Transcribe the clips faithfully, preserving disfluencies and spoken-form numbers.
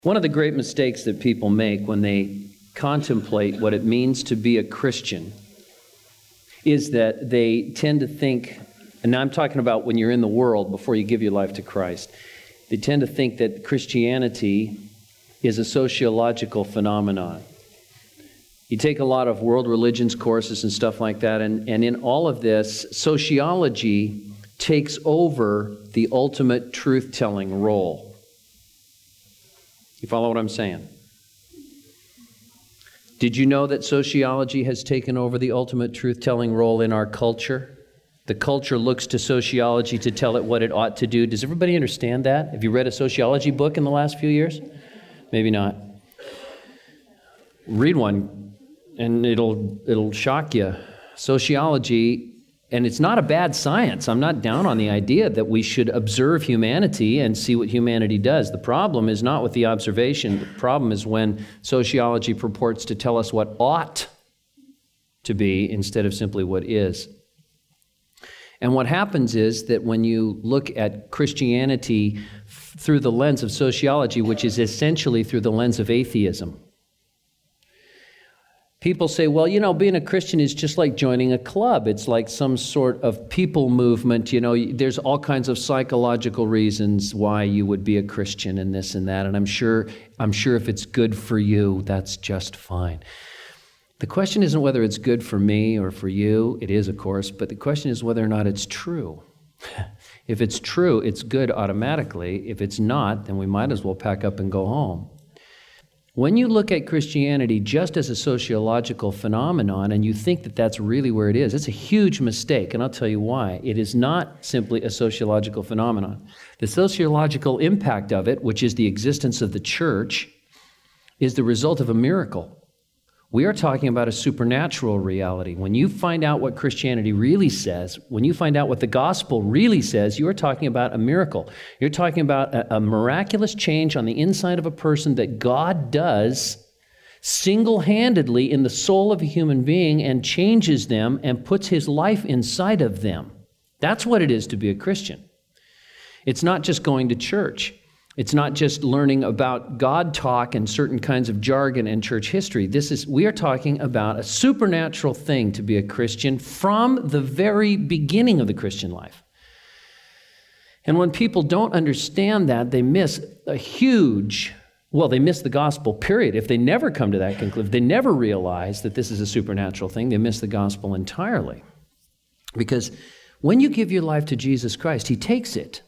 One of the great mistakes that people make when they contemplate what it means to be a Christian is that they tend to think, and now I'm talking about when you're in the world before you give your life to Christ, they tend to think that Christianity is a sociological phenomenon. You take a lot of world religions courses and stuff like that, and, and in all of this, sociology takes over the ultimate truth-telling role. You follow what I'm saying? Did you know that sociology has taken over the ultimate truth-telling role in our culture? The culture looks to sociology to tell it what it ought to do. Does everybody understand that? Have you read a sociology book in the last few years? Maybe not. Read one, and it'll it'll shock you. Sociology, and it's not a bad science. I'm not down on the idea that we should observe humanity and see what humanity does. The problem is not with the observation. The problem is when sociology purports to tell us what ought to be instead of simply what is. And what happens is that when you look at Christianity f- through the lens of sociology, which is essentially through the lens of atheism, people say, well, you know, being a Christian is just like joining a club. It's like some sort of people movement. You know, there's all kinds of psychological reasons why you would be a Christian and this and that. And I'm sure, I'm sure if it's good for you, that's just fine. The question isn't whether it's good for me or for you. It is, of course, but the question is whether or not it's true. If it's true, it's good automatically. If it's not, then we might as well pack up and go home. When you look at Christianity just as a sociological phenomenon and you think that that's really where it is, it's a huge mistake, and I'll tell you why. It is not simply a sociological phenomenon. The sociological impact of it, which is the existence of the church, is the result of a miracle. We are talking about a supernatural reality. When you find out what Christianity really says, when you find out what the gospel really says, you are talking about a miracle. You're talking about a, a miraculous change on the inside of a person that God does single-handedly in the soul of a human being and changes them and puts his life inside of them. That's what it is to be a Christian. It's not just going to church. It's not just learning about God talk and certain kinds of jargon and church history. This is, we are talking about a supernatural thing to be a Christian from the very beginning of the Christian life. And when people don't understand that, they miss a huge, well, they miss the gospel, period. If they never come to that conclusion, if they never realize that this is a supernatural thing, they miss the gospel entirely. Because when you give your life to Jesus Christ, he takes it.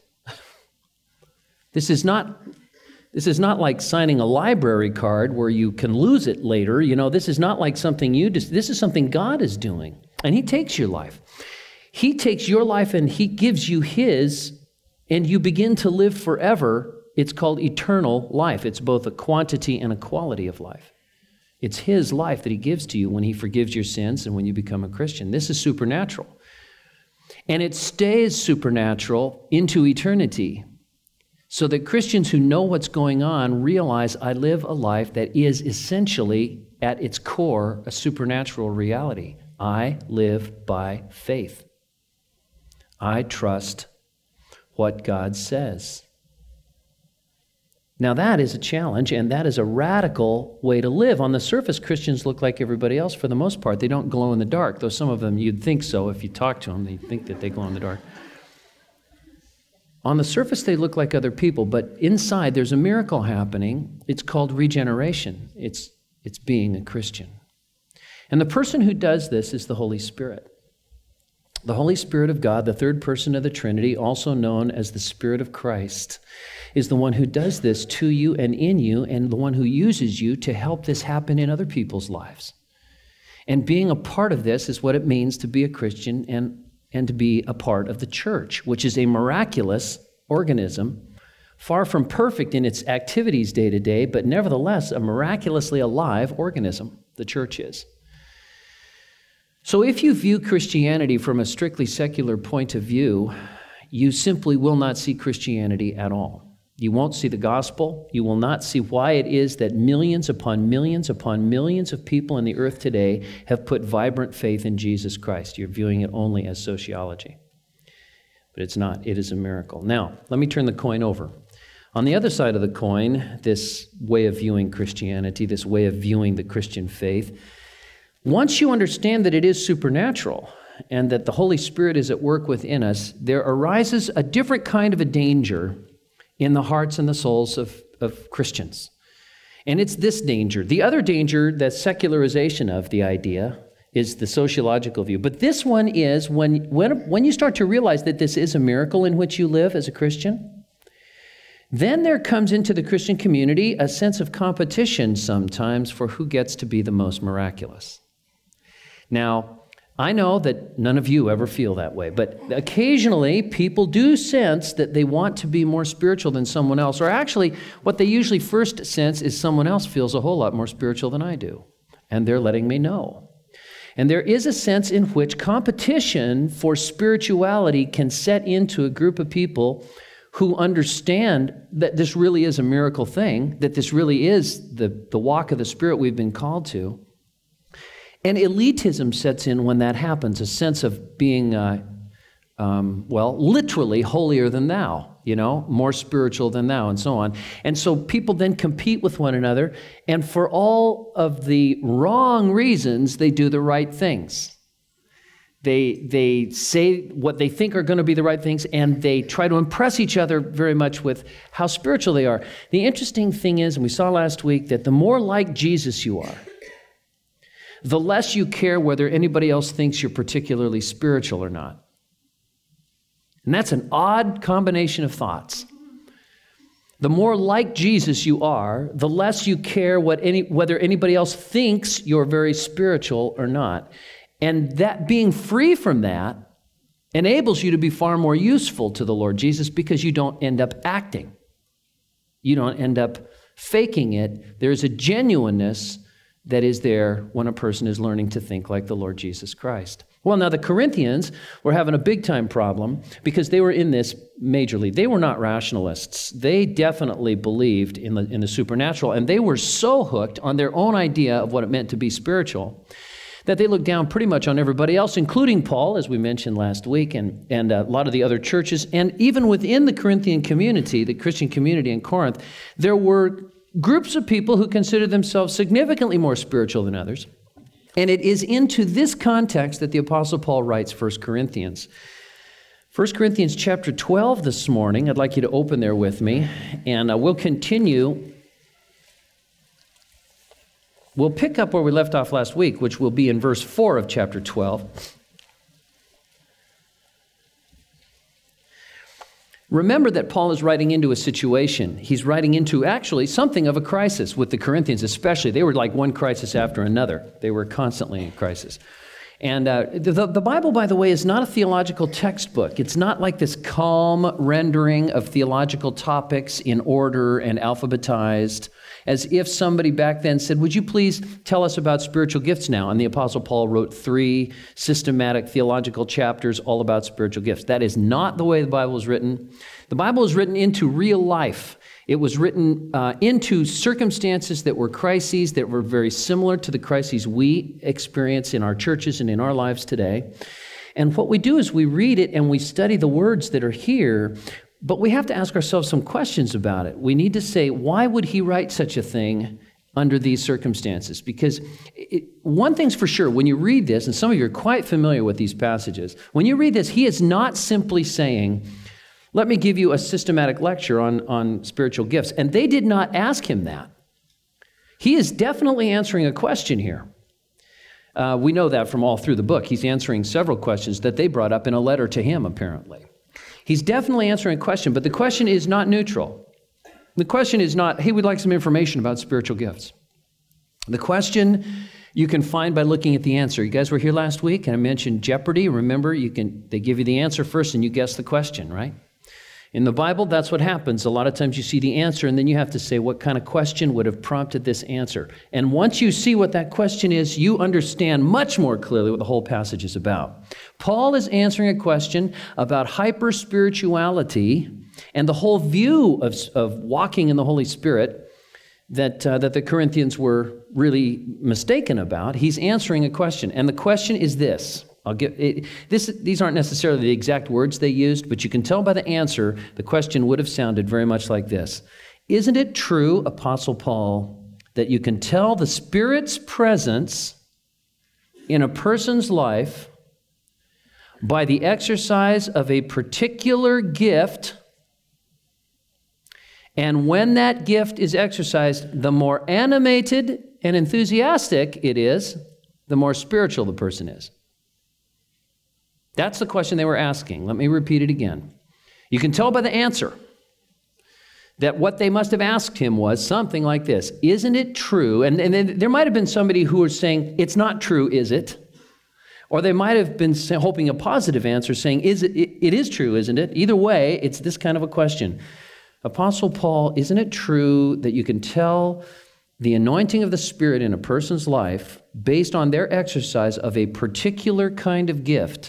This is not this is not like signing a library card where you can lose it later. You know, this is not like something you just, this is something God is doing. And he takes your life. He takes your life and he gives you his, and you begin to live forever. It's called eternal life. It's both a quantity and a quality of life. It's his life that he gives to you when he forgives your sins and when you become a Christian. This is supernatural. And it stays supernatural into eternity. So that Christians who know what's going on realize I live a life that is essentially, at its core, a supernatural reality. I live by faith. I trust what God says. Now that is a challenge, and that is a radical way to live. On the surface, Christians look like everybody else for the most part. They don't glow in the dark, though some of them you'd think so. If you talk to them, they think that they glow in the dark. On the surface, they look like other people, but inside there's a miracle happening. It's called regeneration. It's, it's being a Christian. And the person who does this is the Holy Spirit. The Holy Spirit of God, the third person of the Trinity, also known as the Spirit of Christ, is the one who does this to you and in you, and the one who uses you to help this happen in other people's lives. And being a part of this is what it means to be a Christian and and to be a part of the church, which is a miraculous organism, far from perfect in its activities day to day, but nevertheless a miraculously alive organism, the church is. So if you view Christianity from a strictly secular point of view, you simply will not see Christianity at all. You won't see the gospel. You will not see why it is that millions upon millions upon millions of people in the earth today have put vibrant faith in Jesus Christ. You're viewing it only as sociology. But it's not. It is a miracle. Now, let me turn the coin over. On the other side of the coin, this way of viewing Christianity, this way of viewing the Christian faith, once you understand that it is supernatural and that the Holy Spirit is at work within us, there arises a different kind of a danger in the hearts and the souls of, of Christians. And it's this danger. The other danger, the secularization of the idea, is the sociological view. But this one is when, when, when you start to realize that this is a miracle in which you live as a Christian, then there comes into the Christian community a sense of competition sometimes for who gets to be the most miraculous. Now, I know that none of you ever feel that way, but occasionally people do sense that they want to be more spiritual than someone else, or actually what they usually first sense is someone else feels a whole lot more spiritual than I do, and they're letting me know. And there is a sense in which competition for spirituality can set into a group of people who understand that this really is a miracle thing, that this really is the, the walk of the Spirit we've been called to. And elitism sets in when that happens, a sense of being, uh, um, well, literally holier than thou, you know, more spiritual than thou, and so on. And so people then compete with one another, and for all of the wrong reasons, they do the right things. They, they say what they think are going to be the right things, and they try to impress each other very much with how spiritual they are. The interesting thing is, and we saw last week, that the more like Jesus you are, the less you care whether anybody else thinks you're particularly spiritual or not. And that's an odd combination of thoughts. The more like Jesus you are, the less you care what any, whether anybody else thinks you're very spiritual or not. And that being free from that enables you to be far more useful to the Lord Jesus because you don't end up acting. You don't end up faking it. There's a genuineness that is there when a person is learning to think like the Lord Jesus Christ. Well, now the Corinthians were having a big-time problem because they were in this majorly. They were not rationalists. They definitely believed in the, in the supernatural, and they were so hooked on their own idea of what it meant to be spiritual that they looked down pretty much on everybody else, including Paul, as we mentioned last week, and, and a lot of the other churches. And even within the Corinthian community, the Christian community in Corinth, there were groups of people who considered themselves significantly more spiritual than others. And it is into this context that the Apostle Paul writes First Corinthians. First Corinthians chapter twelve this morning. I'd like you to open there with me, and uh, we'll continue. We'll pick up where we left off last week, which will be in verse four of chapter twelve. Remember that Paul is writing into a situation. He's writing into actually something of a crisis with the Corinthians especially. They were like one crisis after another. They were constantly in crisis. And uh, the, the Bible, by the way, is not a theological textbook. It's not like this calm rendering of theological topics in order and alphabetized, as if somebody back then said, would you please tell us about spiritual gifts now? And the Apostle Paul wrote three systematic theological chapters all about spiritual gifts. That is not the way the Bible is written. The Bible is written into real life. It was written uh, into circumstances that were crises that were very similar to the crises we experience in our churches and in our lives today. And what we do is we read it and we study the words that are here, but we have to ask ourselves some questions about it. We need to say, why would he write such a thing under these circumstances? Because it, one thing's for sure, when you read this, and some of you are quite familiar with these passages, when you read this, he is not simply saying, let me give you a systematic lecture on, on spiritual gifts. And they did not ask him that. He is definitely answering a question here. Uh, we know that from all through the book. He's answering several questions that they brought up in a letter to him, apparently. He's definitely answering a question, but the question is not neutral. The question is not, hey, we'd like some information about spiritual gifts. The question you can find by looking at the answer. You guys were here last week, and I mentioned Jeopardy. Remember, you can they give you the answer first, and you guess the question, right? In the Bible, that's what happens. A lot of times you see the answer, and then you have to say, what kind of question would have prompted this answer? And once you see what that question is, you understand much more clearly what the whole passage is about. Paul is answering a question about hyper-spirituality and the whole view of, of walking in the Holy Spirit that, uh, that the Corinthians were really mistaken about. He's answering a question, and the question is this. I'll get it, this. These aren't necessarily the exact words they used, but you can tell by the answer, the question would have sounded very much like this. Isn't it true, Apostle Paul, that you can tell the Spirit's presence in a person's life by the exercise of a particular gift, and when that gift is exercised, the more animated and enthusiastic it is, the more spiritual the person is? That's the question they were asking. Let me repeat it again. You can tell by the answer that what they must have asked him was something like this. Isn't it true? And, and then there might have been somebody who was saying, it's not true, is it? Or they might have been hoping a positive answer saying, is it, it, it is true, isn't it? Either way, it's this kind of a question. Apostle Paul, isn't it true that you can tell the anointing of the Spirit in a person's life based on their exercise of a particular kind of gift?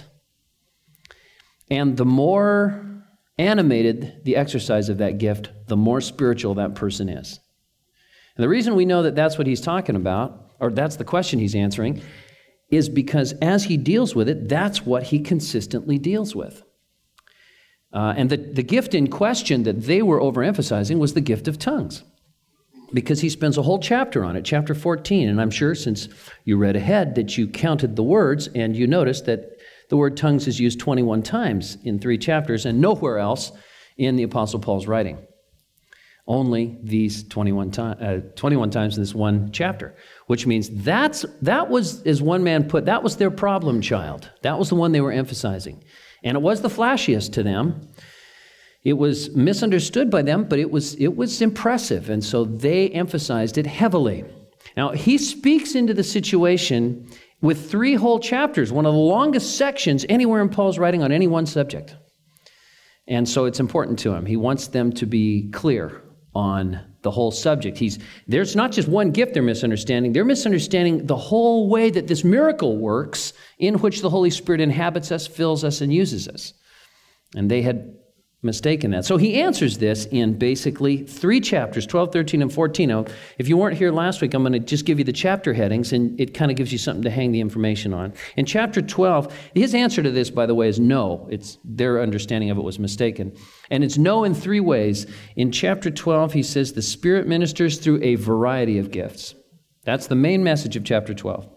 And the more animated the exercise of that gift, the more spiritual that person is. And the reason we know that that's what he's talking about, or that's the question he's answering, is because as he deals with it, that's what he consistently deals with. Uh, and the, the gift in question that they were overemphasizing was the gift of tongues, because he spends a whole chapter on it, chapter fourteen. And I'm sure since you read ahead that you counted the words and you noticed that the word tongues is used twenty-one times in three chapters and nowhere else in the Apostle Paul's writing. Only these twenty-one, time, uh, twenty-one times in this one chapter, which means that's that was, as one man put, that was their problem child. That was the one they were emphasizing. And it was the flashiest to them. It was misunderstood by them, but it was it was impressive, and so they emphasized it heavily. Now, he speaks into the situation with three whole chapters, one of the longest sections anywhere in Paul's writing on any one subject. And so it's important to him. He wants them to be clear on the whole subject. He's there's not just one gift they're misunderstanding. They're misunderstanding the whole way that this miracle works in which the Holy Spirit inhabits us, fills us, and uses us. And they had mistaken that. So he answers this in basically three chapters, twelve, thirteen, and fourteen. Now, if you weren't here last week, I'm going to just give you the chapter headings, and it kind of gives you something to hang the information on. In chapter twelve, his answer to this, by the way, is no. It's their understanding of it was mistaken. And it's no in three ways. In chapter twelve, he says the Spirit ministers through a variety of gifts. That's the main message of chapter twelve.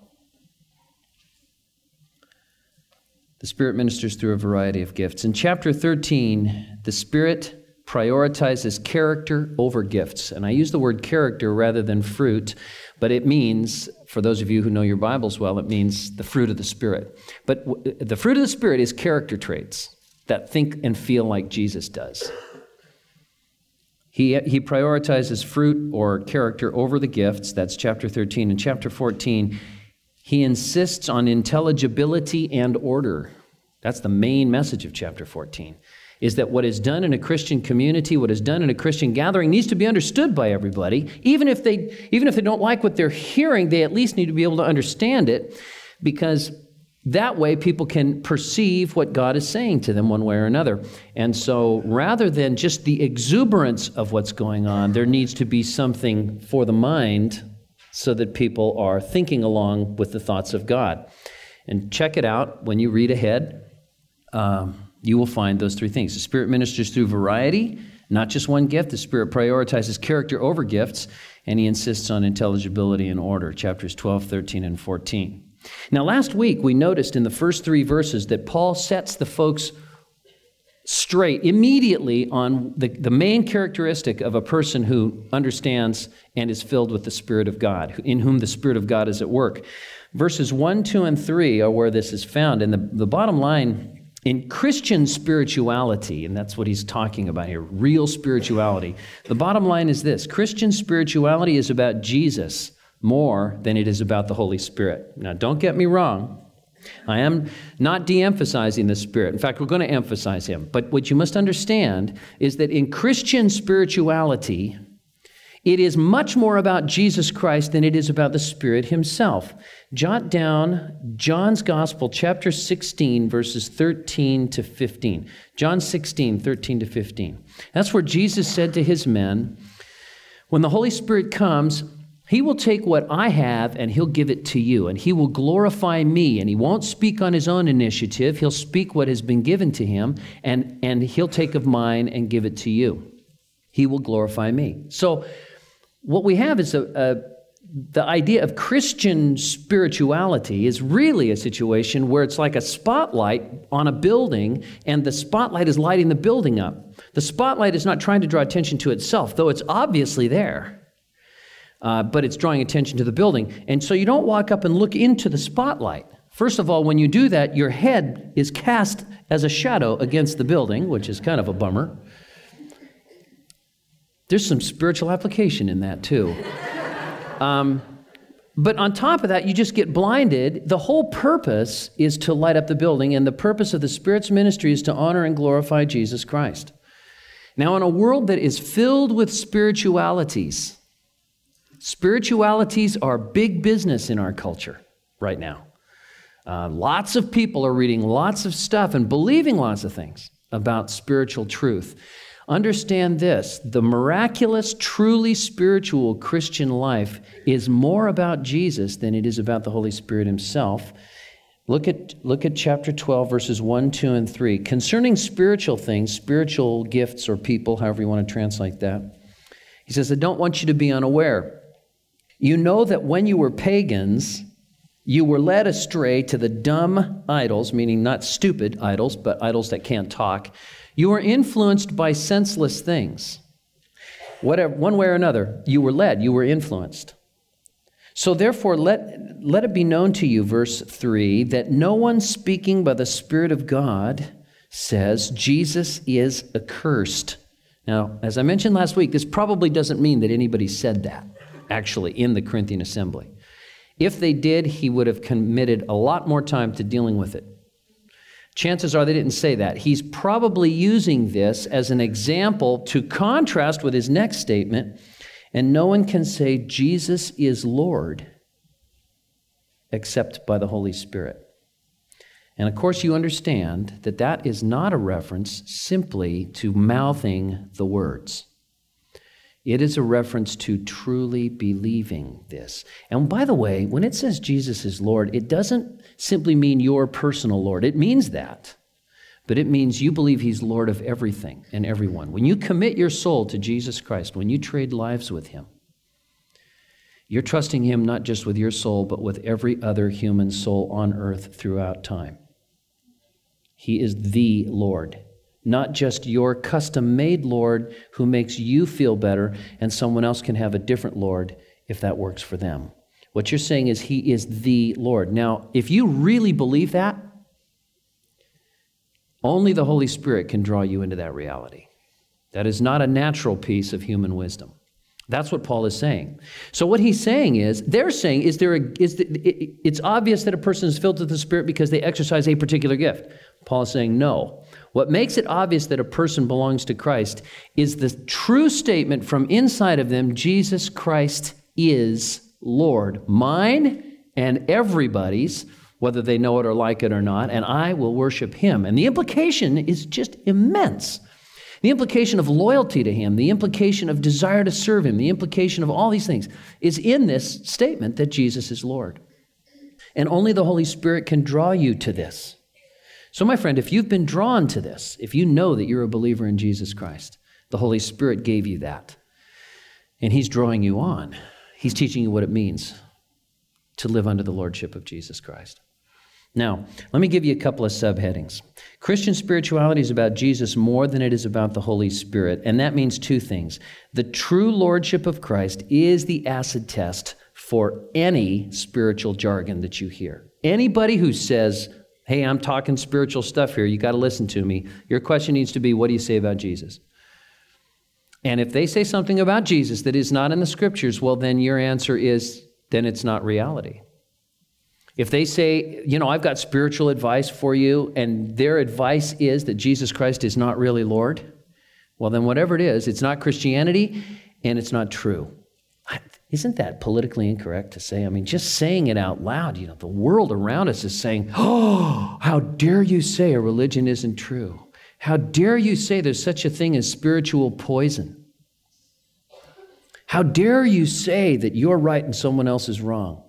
The Spirit ministers through a variety of gifts. In chapter thirteen, the Spirit prioritizes character over gifts. And I use the word character rather than fruit, but it means, for those of you who know your Bibles well, it means the fruit of the Spirit. But w- the fruit of the Spirit is character traits that think and feel like Jesus does. He, he prioritizes fruit or character over the gifts. That's chapter thirteen. In chapter fourteen, he insists on intelligibility and order. That's the main message of chapter fourteen, is that what is done in a Christian community, what is done in a Christian gathering needs to be understood by everybody. Even if they, even if they don't like what they're hearing, they at least need to be able to understand it, because that way people can perceive what God is saying to them one way or another. And so rather than just the exuberance of what's going on, there needs to be something for the mind so that people are thinking along with the thoughts of God. And check it out when you read ahead. Um, you will find those three things. The Spirit ministers through variety, not just one gift. The Spirit prioritizes character over gifts, and he insists on intelligibility and order, chapters twelve, thirteen, and fourteen. Now, last week, we noticed in the first three verses that Paul sets the folks straight immediately on the, the main characteristic of a person who understands and is filled with the Spirit of God, in whom the Spirit of God is at work. Verses one, two, and three are where this is found. And the, the bottom line, in Christian spirituality, and that's what he's talking about here, real spirituality, the bottom line is this: Christian spirituality is about Jesus more than it is about the Holy Spirit. Now, don't get me wrong. I am not de-emphasizing the Spirit. In fact, we're going to emphasize him. But what you must understand is that in Christian spirituality, it is much more about Jesus Christ than it is about the Spirit himself. Jot down John's Gospel, chapter sixteen, verses thirteen to fifteen. John sixteen, thirteen to fifteen. That's where Jesus said to his men, when the Holy Spirit comes, He will take what I have and he'll give it to you, and he will glorify me, and he won't speak on his own initiative. He'll speak what has been given to him, and, and he'll take of mine and give it to you. He will glorify me. So what we have is a, a the idea of Christian spirituality is really a situation where it's like a spotlight on a building, and the spotlight is lighting the building up. The spotlight is not trying to draw attention to itself, though it's obviously there. Uh, but it's drawing attention to the building. And so you don't walk up and look into the spotlight. First of all, when you do that, your head is cast as a shadow against the building, which is kind of a bummer. There's some spiritual application in that, too. Um, but on top of that, you just get blinded. The whole purpose is to light up the building, and the purpose of the Spirit's ministry is to honor and glorify Jesus Christ. Now, in a world that is filled with spiritualities, Spiritualities are big business in our culture right now. Uh, lots of people are reading lots of stuff and believing lots of things about spiritual truth. Understand this, the miraculous, truly spiritual Christian life is more about Jesus than it is about the Holy Spirit himself. Look at, look at chapter twelve, verses one, two, and three. Concerning spiritual things, spiritual gifts or people, however you want to translate that, he says, I don't want you to be unaware. You know that when you were pagans, you were led astray to the dumb idols, meaning not stupid idols, but idols that can't talk. You were influenced by senseless things. Whatever, one way or another, you were led, you were influenced. So therefore, let, let it be known to you, verse three, that no one speaking by the Spirit of God says Jesus is accursed. Now, as I mentioned last week, this probably doesn't mean that anybody said that, actually, in the Corinthian assembly. If they did, he would have committed a lot more time to dealing with it. Chances are they didn't say that. He's probably using this as an example to contrast with his next statement, and no one can say Jesus is Lord except by the Holy Spirit. And of course, you understand that that is not a reference simply to mouthing the words. It is a reference to truly believing this. And by the way, when it says Jesus is Lord, it doesn't simply mean your personal Lord. It means that. But it means you believe he's Lord of everything and everyone. When you commit your soul to Jesus Christ, when you trade lives with him, you're trusting him not just with your soul, but with every other human soul on earth throughout time. He is the Lord. Not just your custom-made Lord who makes you feel better, and someone else can have a different Lord if that works for them. What you're saying is he is the Lord. Now, if you really believe that, only the Holy Spirit can draw you into that reality. That is not a natural piece of human wisdom. That's what Paul is saying. So what he's saying is, they're saying, is there a, is the, it, it's obvious that a person is filled with the Spirit because they exercise a particular gift. Paul is saying, no. What makes it obvious that a person belongs to Christ is the true statement from inside of them, Jesus Christ is Lord, mine and everybody's, whether they know it or like it or not, and I will worship him. And the implication is just immense. The implication of loyalty to him, the implication of desire to serve him, the implication of all these things is in this statement that Jesus is Lord. And only the Holy Spirit can draw you to this. So my friend, if you've been drawn to this, if you know that you're a believer in Jesus Christ, the Holy Spirit gave you that. And he's drawing you on. He's teaching you what it means to live under the lordship of Jesus Christ. Now, let me give you a couple of subheadings. Christian spirituality is about Jesus more than it is about the Holy Spirit, and that means two things. The true lordship of Christ is the acid test for any spiritual jargon that you hear. Anybody who says, hey, I'm talking spiritual stuff here, you got to listen to me, your question needs to be, what do you say about Jesus? And if they say something about Jesus that is not in the Scriptures, well, then your answer is, then it's not reality. If they say, you know, I've got spiritual advice for you, and their advice is that Jesus Christ is not really Lord, well, then whatever it is, it's not Christianity, and it's not true. Isn't that politically incorrect to say? I mean, just saying it out loud, you know, the world around us is saying, oh, how dare you say a religion isn't true? How dare you say there's such a thing as spiritual poison? How dare you say that you're right and someone else is wrong?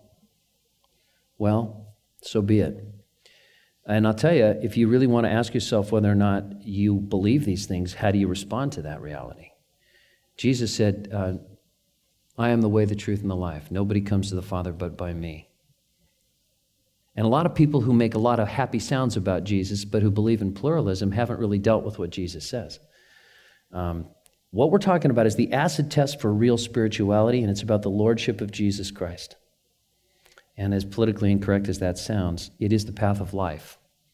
Well, so be it. And I'll tell you, if you really want to ask yourself whether or not you believe these things, how do you respond to that reality? Jesus said, uh, I am the way, the truth, and the life. Nobody comes to the Father but by me. And a lot of people who make a lot of happy sounds about Jesus, but who believe in pluralism, haven't really dealt with what Jesus says. Um, what we're talking about is the acid test for real spirituality, and it's about the lordship of Jesus Christ. And as politically incorrect as that sounds, it is the path of life.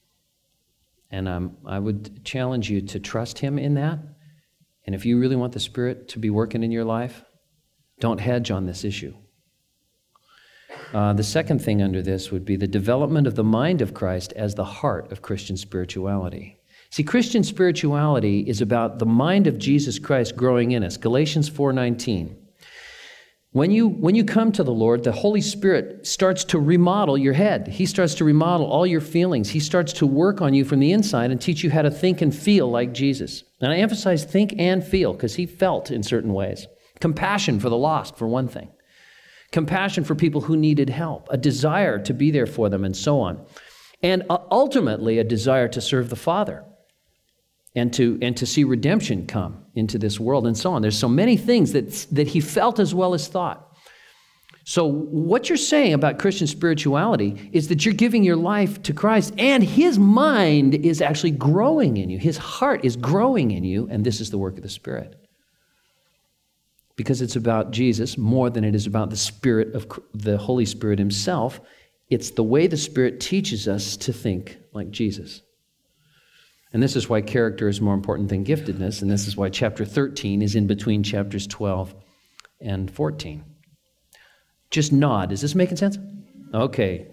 And um, I would challenge you to trust him in that. And if you really want the Spirit to be working in your life, don't hedge on this issue. Uh, the second thing under this would be the development of the mind of Christ as the heart of Christian spirituality. See, Christian spirituality is about the mind of Jesus Christ growing in us. Galatians four nineteen. When you, when you come to the Lord, the Holy Spirit starts to remodel your head. He starts to remodel all your feelings. He starts to work on you from the inside and teach you how to think and feel like Jesus. And I emphasize think and feel because he felt in certain ways. Compassion for the lost, for one thing. Compassion for people who needed help. A desire to be there for them and so on. And ultimately, a desire to serve the Father. And to, and to see redemption come into this world and so on. There's so many things that, that he felt as well as thought. So what you're saying about Christian spirituality is that you're giving your life to Christ and his mind is actually growing in you. His heart is growing in you, and this is the work of the Spirit. Because it's about Jesus more than it is about the Spirit of the Holy Spirit himself. It's the way the Spirit teaches us to think like Jesus. And this is why character is more important than giftedness, and this is why chapter thirteen is in between chapters twelve and fourteen. Just nod. Is this making sense? Okay.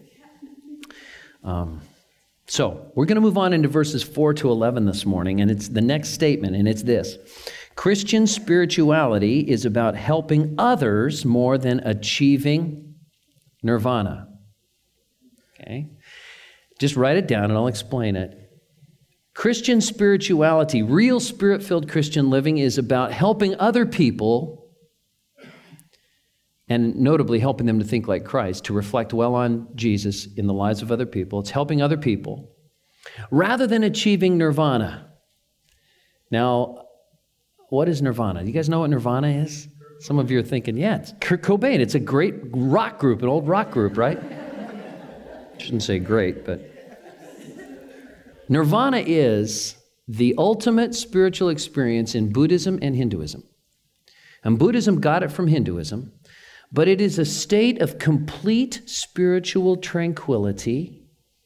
Um, so we're going to move on into verses four to eleven this morning, and it's the next statement, and it's this. Christian spirituality is about helping others more than achieving nirvana. Okay? Just write it down, and I'll explain it. Christian spirituality, real Spirit-filled Christian living, is about helping other people, and notably helping them to think like Christ, to reflect well on Jesus in the lives of other people. It's helping other people rather than achieving nirvana. Now, what is nirvana? You guys know what nirvana is? Some of you are thinking, yeah, it's Kurt Cobain. It's a great rock group, an old rock group, right? Shouldn't say great, but... Nirvana is the ultimate spiritual experience in Buddhism and Hinduism. And Buddhism got it from Hinduism, but it is a state of complete spiritual tranquility,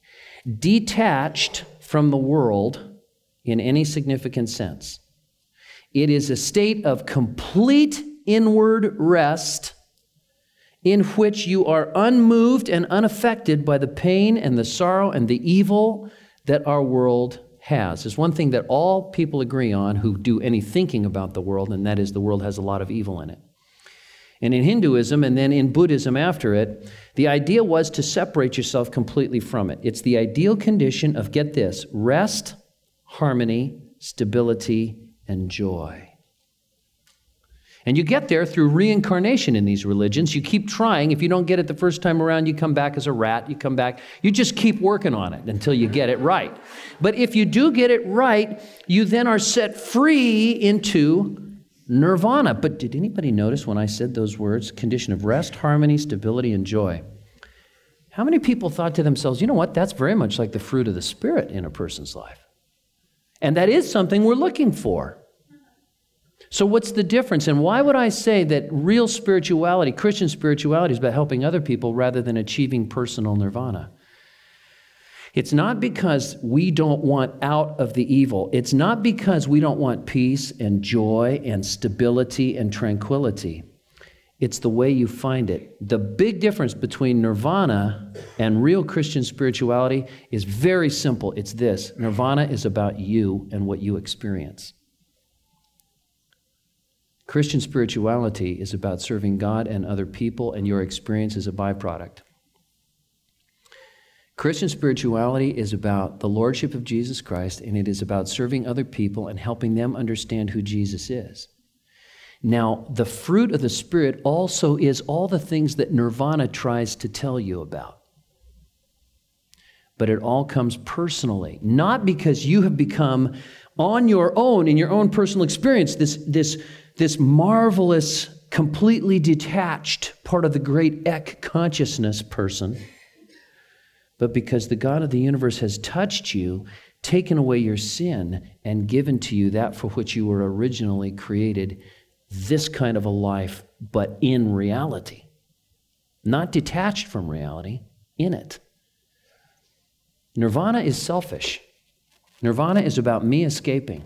detached from the world in any significant sense. It is a state of complete inward rest in which you are unmoved and unaffected by the pain and the sorrow and the evil that our world has. There's one thing that all people agree on who do any thinking about the world, and that is the world has a lot of evil in it. And in Hinduism, and then in Buddhism after it, the idea was to separate yourself completely from it. It's the ideal condition of, get this, rest, harmony, stability, and joy. And you get there through reincarnation in these religions. You keep trying. If you don't get it the first time around, you come back as a rat. You come back. You just keep working on it until you get it right. But if you do get it right, you then are set free into nirvana. But did anybody notice when I said those words? Condition of rest, harmony, stability, and joy. How many people thought to themselves, you know what? That's very much like the fruit of the Spirit in a person's life. And that is something we're looking for. So what's the difference? And why would I say that real spirituality, Christian spirituality, is about helping other people rather than achieving personal nirvana? It's not because we don't want out of the evil. It's not because we don't want peace and joy and stability and tranquility. It's the way you find it. The big difference between nirvana and real Christian spirituality is very simple. It's this. Nirvana is about you and what you experience. Christian spirituality is about serving God and other people, and your experience is a byproduct. Christian spirituality is about the lordship of Jesus Christ, and it is about serving other people and helping them understand who Jesus is. Now, the fruit of the Spirit also is all the things that nirvana tries to tell you about. But it all comes personally, not because you have become on your own, in your own personal experience, this, this, this marvelous, completely detached part of the great ek consciousness person, but because the God of the universe has touched you, taken away your sin, and given to you that for which you were originally created, this kind of a life, but in reality. Not detached from reality, in it. Nirvana is selfish. Nirvana is about me escaping.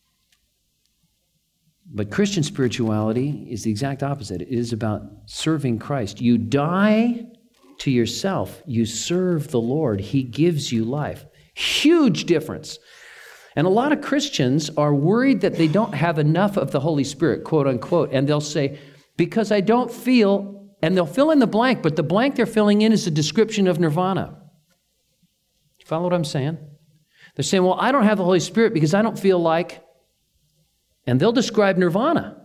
But Christian spirituality is the exact opposite. It is about serving Christ. You die to yourself. You serve the Lord. He gives you life. Huge difference. And a lot of Christians are worried that they don't have enough of the Holy Spirit, quote unquote, and they'll say, because I don't feel, and they'll fill in the blank, but the blank they're filling in is a description of nirvana. You follow what I'm saying? They're saying, well, I don't have the Holy Spirit because I don't feel like, and they'll describe nirvana.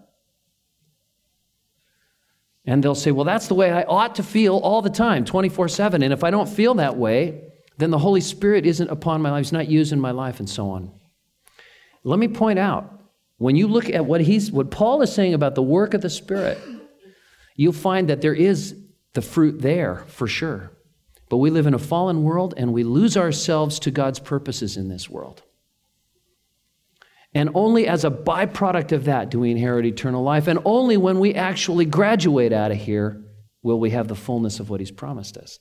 And they'll say, well, that's the way I ought to feel all the time, twenty-four seven, and if I don't feel that way, then the Holy Spirit isn't upon my life, He's not used in my life, and so on. Let me point out, when you look at what he's, what Paul is saying about the work of the Spirit, you'll find that there is the fruit there for sure. But we live in a fallen world and we lose ourselves to God's purposes in this world. And only as a byproduct of that do we inherit eternal life. And only when we actually graduate out of here will we have the fullness of what He's promised us.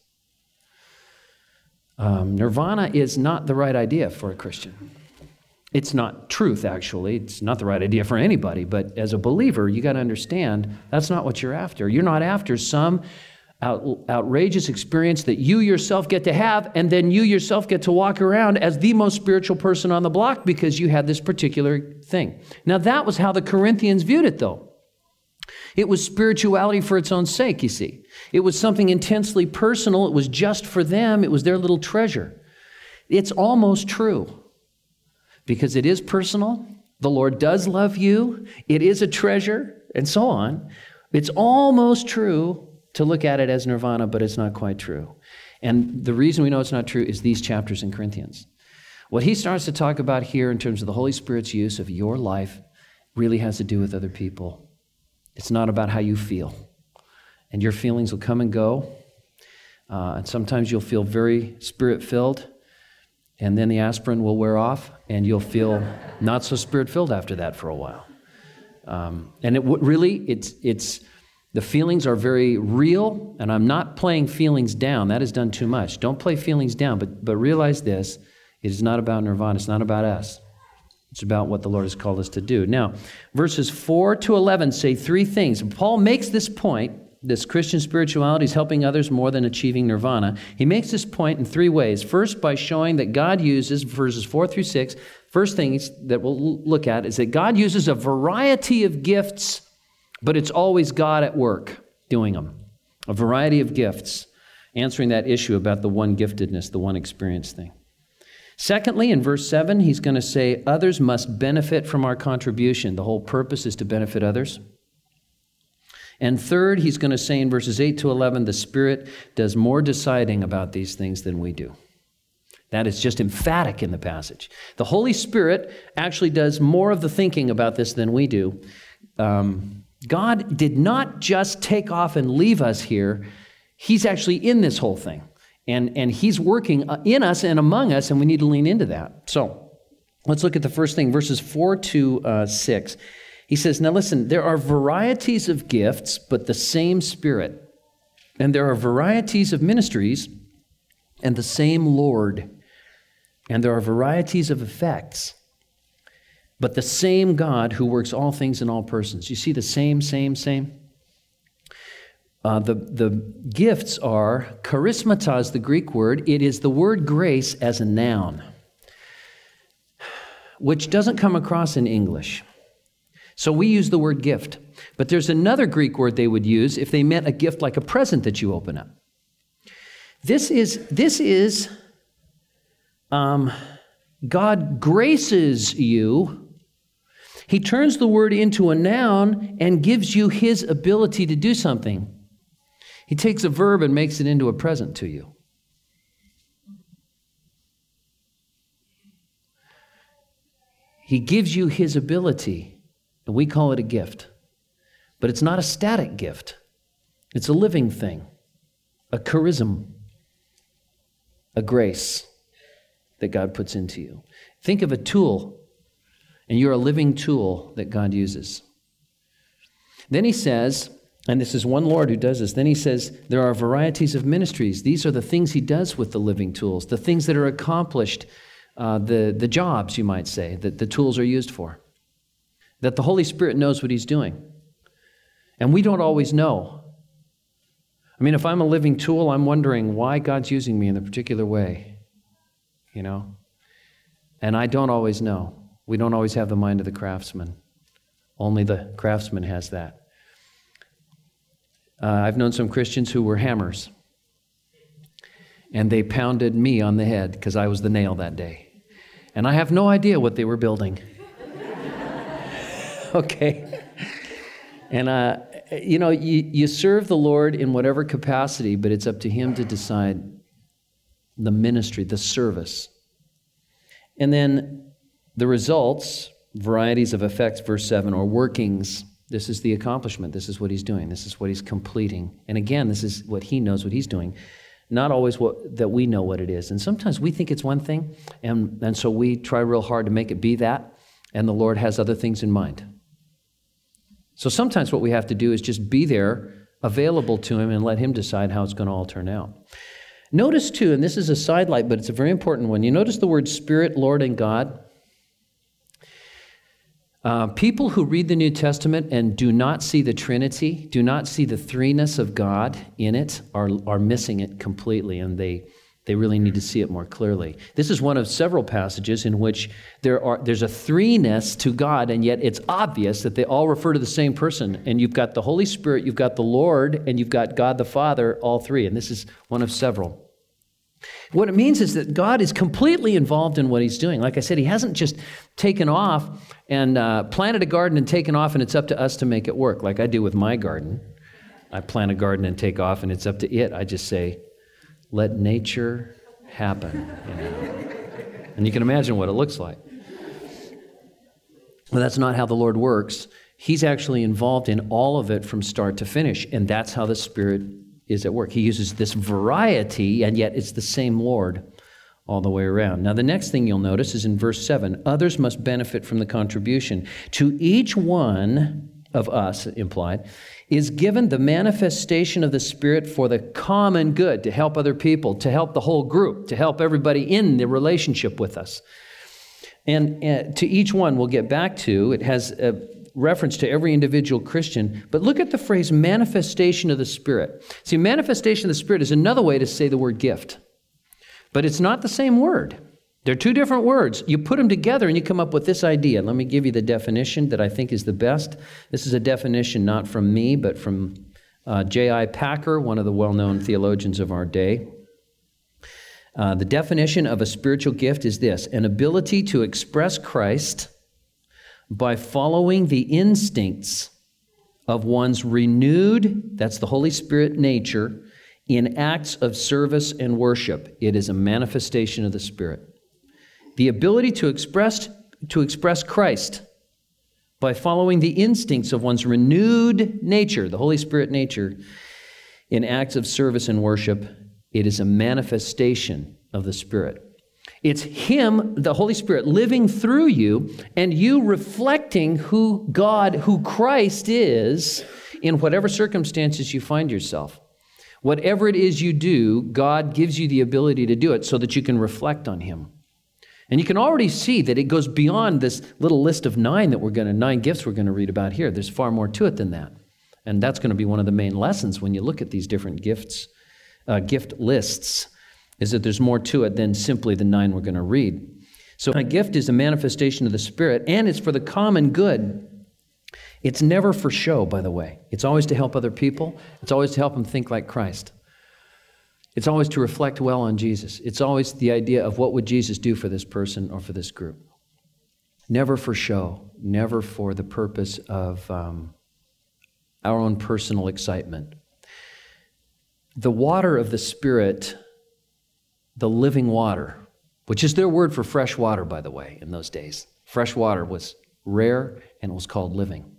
Um, nirvana is not the right idea for a Christian. It's not truth, actually. It's not the right idea for anybody. But as a believer, you got to understand that's not what you're after. You're not after some out, outrageous experience that you yourself get to have, and then you yourself get to walk around as the most spiritual person on the block because you had this particular thing. Now, that was how the Corinthians viewed it, though. It was spirituality for its own sake, you see. It was something intensely personal. It was just for them. It was their little treasure. It's almost true. Because it is personal, the Lord does love you, it is a treasure, and so on. It's almost true to look at it as nirvana, but it's not quite true. And the reason we know it's not true is these chapters in Corinthians. What he starts to talk about here in terms of the Holy Spirit's use of your life really has to do with other people. It's not about how you feel. And your feelings will come and go. Uh, and sometimes you'll feel very spirit-filled. And then the aspirin will wear off, and you'll feel not so spirit-filled after that for a while. Um, and it w- really, it's it's the feelings are very real, and I'm not playing feelings down. That is done too much. Don't play feelings down, but but realize this: it is not about nirvana. It's not about us. It's about what the Lord has called us to do. Now, verses four to eleven say three things. Paul makes this point. This Christian spirituality is helping others more than achieving nirvana. He makes this point in three ways. First, by showing that God uses, verses four through six, first thing that we'll look at is that God uses a variety of gifts, but it's always God at work doing them. A variety of gifts, answering that issue about the one giftedness, the one experience thing. Secondly, in verse seven, he's going to say, others must benefit from our contribution. The whole purpose is to benefit others. And third, he's going to say in verses eight to eleven, the Spirit does more deciding about these things than we do. That is just emphatic in the passage. The Holy Spirit actually does more of the thinking about this than we do. Um, God did not just take off and leave us here. He's actually in this whole thing. And, and He's working in us and among us, and we need to lean into that. So let's look at the first thing, verses four to six. He says, now listen, there are varieties of gifts, but the same Spirit. And there are varieties of ministries, and the same Lord. And there are varieties of effects, but the same God who works all things in all persons. You see the same, same, same? Uh, the, the gifts are, charismata is the Greek word. It is the word grace as a noun, which doesn't come across in English. So we use the word gift. But there's another Greek word they would use if they meant a gift like a present that you open up. This is, this is um, God graces you. He turns the word into a noun and gives you his ability to do something. He takes a verb and makes it into a present to you. He gives you his ability, and we call it a gift. But it's not a static gift. It's a living thing, a charism, a grace that God puts into you. Think of a tool, and you're a living tool that God uses. Then he says, and this is one Lord who does this, then he says, there are varieties of ministries. These are the things he does with the living tools, the things that are accomplished, uh, the, the jobs, you might say, that the tools are used for. That the Holy Spirit knows what he's doing. And we don't always know. I mean, if I'm a living tool, I'm wondering why God's using me in a particular way, you know? And I don't always know. We don't always have the mind of the craftsman. Only the craftsman has that. Uh, I've known some Christians who were hammers, and they pounded me on the head because I was the nail that day. And I have no idea what they were building. Okay? And, uh, you know, you, you serve the Lord in whatever capacity, but it's up to him to decide the ministry, the service. And then the results, varieties of effects, verse seven, or workings. This is the accomplishment. This is what he's doing. This is what he's completing. And again, this is what he knows what he's doing. Not always what, that we know what it is. And sometimes we think it's one thing, and, and so we try real hard to make it be that, and the Lord has other things in mind. So sometimes what we have to do is just be there, available to him, and let him decide how it's going to all turn out. Notice too, and this is a sidelight, but it's a very important one. You notice the word Spirit, Lord, and God? Uh, people who read the New Testament and do not see the Trinity, do not see the threeness of God in it, are, are missing it completely, and they they really need to see it more clearly. This is one of several passages in which there are there's a threeness to God, and yet it's obvious that they all refer to the same person. And you've got the Holy Spirit, you've got the Lord, and you've got God the Father, all three, and this is one of several. What it means is that God is completely involved in what he's doing. Like I said, he hasn't just taken off and uh, planted a garden and taken off, and it's up to us to make it work, like I do with my garden. I plant a garden and take off, and it's up to it. I just say, let nature happen. You know? And you can imagine what it looks like. Well, that's not how the Lord works. He's actually involved in all of it from start to finish, and that's how the Spirit is at work. He uses this variety, and yet it's the same Lord all the way around. Now, the next thing you'll notice is in verse seven, others must benefit from the contribution. To each one of us, implied, is given the manifestation of the Spirit for the common good, to help other people, to help the whole group, to help everybody in the relationship with us. And uh, to each one we'll get back to, it has a reference to every individual Christian, but look at the phrase manifestation of the Spirit. See, manifestation of the Spirit is another way to say the word gift, but it's not the same word. They're two different words. You put them together and you come up with this idea. Let me give you the definition that I think is the best. This is a definition not from me, but from uh, J I Packer, one of the well-known theologians of our day. Uh, the definition of a spiritual gift is this: an ability to express Christ by following the instincts of one's renewed, that's the Holy Spirit nature, in acts of service and worship. It is a manifestation of the Spirit. The ability to express, to express Christ by following the instincts of one's renewed nature, the Holy Spirit nature, in acts of service and worship. It is a manifestation of the Spirit. It's Him, the Holy Spirit, living through you, and you reflecting who God, who Christ is, in whatever circumstances you find yourself. Whatever it is you do, God gives you the ability to do it so that you can reflect on Him. And you can already see that it goes beyond this little list of nine that we're going to, nine gifts we're going to read about here. There's far more to it than that. And that's going to be one of the main lessons when you look at these different gifts, uh, gift lists, is that there's more to it than simply the nine we're going to read. So a gift is a manifestation of the Spirit, and it's for the common good. It's never for show, by the way. It's always to help other people. It's always to help them think like Christ. It's always to reflect well on Jesus. It's always the idea of what would Jesus do for this person or for this group. never for show, never for the purpose of um, our own personal excitement. The water of the Spirit, the living water, which is their word for fresh water, by the way, in those days. Fresh water was rare and it was called living.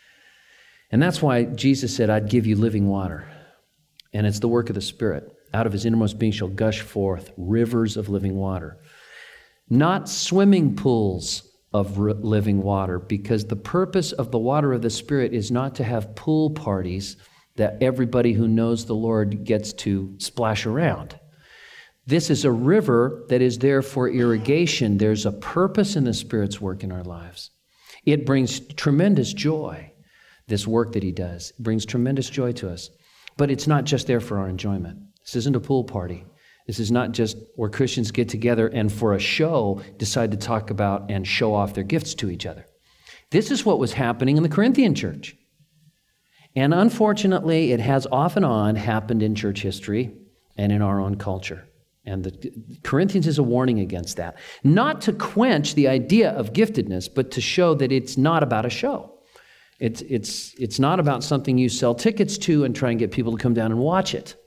And that's why Jesus said, I'd give you living water. And it's the work of the Spirit. Out of his innermost being shall gush forth rivers of living water. Not swimming pools of r- living water, because the purpose of the water of the Spirit is not to have pool parties that everybody who knows the Lord gets to splash around. This is a river that is there for irrigation. There's a purpose in the Spirit's work in our lives. It brings tremendous joy, this work that he does. It brings tremendous joy to us. But it's not just there for our enjoyment. This isn't a pool party. This is not just where Christians get together and for a show decide to talk about and show off their gifts to each other. This is what was happening in the Corinthian church. And unfortunately, it has off and on happened in church history and in our own culture. And the Corinthians is a warning against that. Not to quench the idea of giftedness, but to show that it's not about a show. It's, it's, it's not about something you sell tickets to and try and get people to come down and watch it.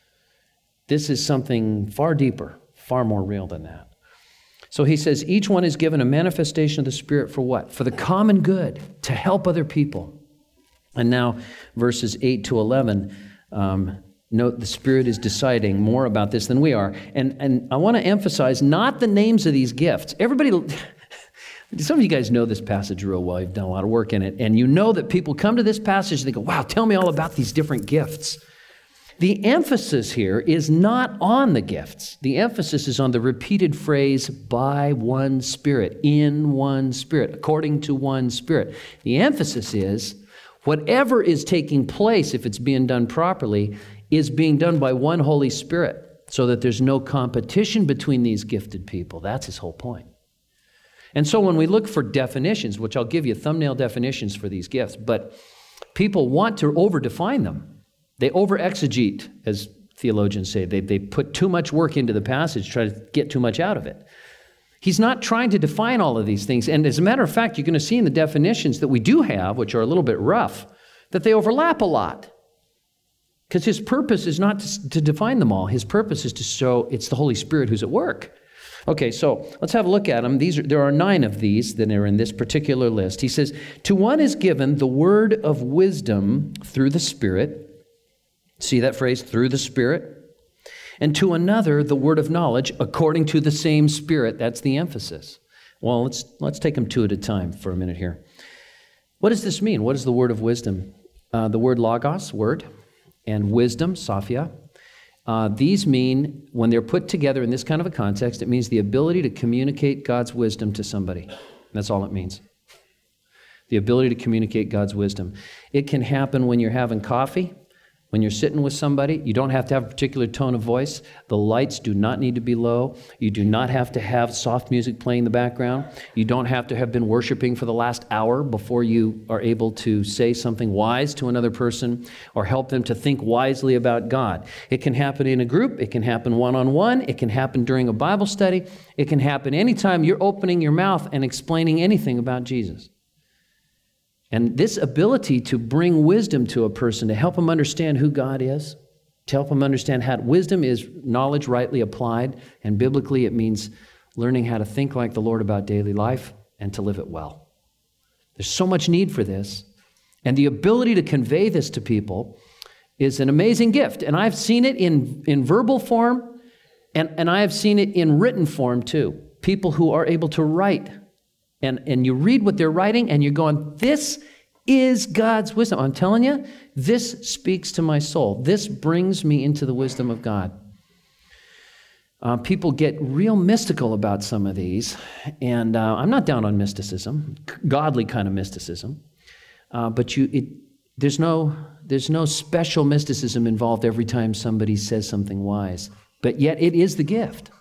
This is something far deeper, far more real than that. So he says, each one is given a manifestation of the Spirit for what? For the common good, to help other people. And now verses eight to eleven, um, note the Spirit is deciding more about this than we are. And, and I want to emphasize not the names of these gifts. Everybody, some of you guys know this passage real well. You've done a lot of work in it. And you know that people come to this passage and they go, wow, tell me all about these different gifts. The emphasis here is not on the gifts. The emphasis is on the repeated phrase, by one Spirit, in one Spirit, according to one Spirit. The emphasis is whatever is taking place, if it's being done properly, is being done by one Holy Spirit, so that there's no competition between these gifted people. That's his whole point. And so when we look for definitions, which I'll give you thumbnail definitions for these gifts, but people want to over-define them. They over-exegete, as theologians say. They, they put too much work into the passage, try to get too much out of it. He's not trying to define all of these things. And as a matter of fact, you're going to see in the definitions that we do have, which are a little bit rough, that they overlap a lot. Because his purpose is not to, to define them all. His purpose is to show it's the Holy Spirit who's at work. Okay, so let's have a look at them. These are, there are nine of these that are in this particular list. He says, to one is given the word of wisdom through the Spirit. See that phrase, through the Spirit? And to another, the word of knowledge, according to the same Spirit. That's the emphasis. Well, let's let's take them two at a time for a minute here. What does this mean? What is the word of wisdom? Uh, the word logos, word, and wisdom, sophia. Uh, these mean, when they're put together in this kind of a context, it means the ability to communicate God's wisdom to somebody. That's all it means. The ability to communicate God's wisdom. It can happen when you're having coffee. When you're sitting with somebody, you don't have to have a particular tone of voice. The lights do not need to be low. You do not have to have soft music playing in the background. You don't have to have been worshiping for the last hour before you are able to say something wise to another person or help them to think wisely about God. It can happen in a group. It can happen one-on-one. It can happen during a Bible study. It can happen anytime you're opening your mouth and explaining anything about Jesus. And this ability to bring wisdom to a person, to help them understand who God is, to help them understand how wisdom is knowledge rightly applied, and biblically it means learning how to think like the Lord about daily life and to live it well. There's so much need for this, and the ability to convey this to people is an amazing gift. And I've seen it in, in verbal form, and, and I have seen it in written form too. People who are able to write. And, and you read what they're writing and you're going, this is God's wisdom. I'm telling you, this speaks to my soul. This brings me into the wisdom of God. Uh, people get real mystical about some of these. And uh, I'm not down on mysticism, godly kind of mysticism. Uh, but you, it, there's no, there's no special mysticism involved every time somebody says something wise. But yet it is the gift.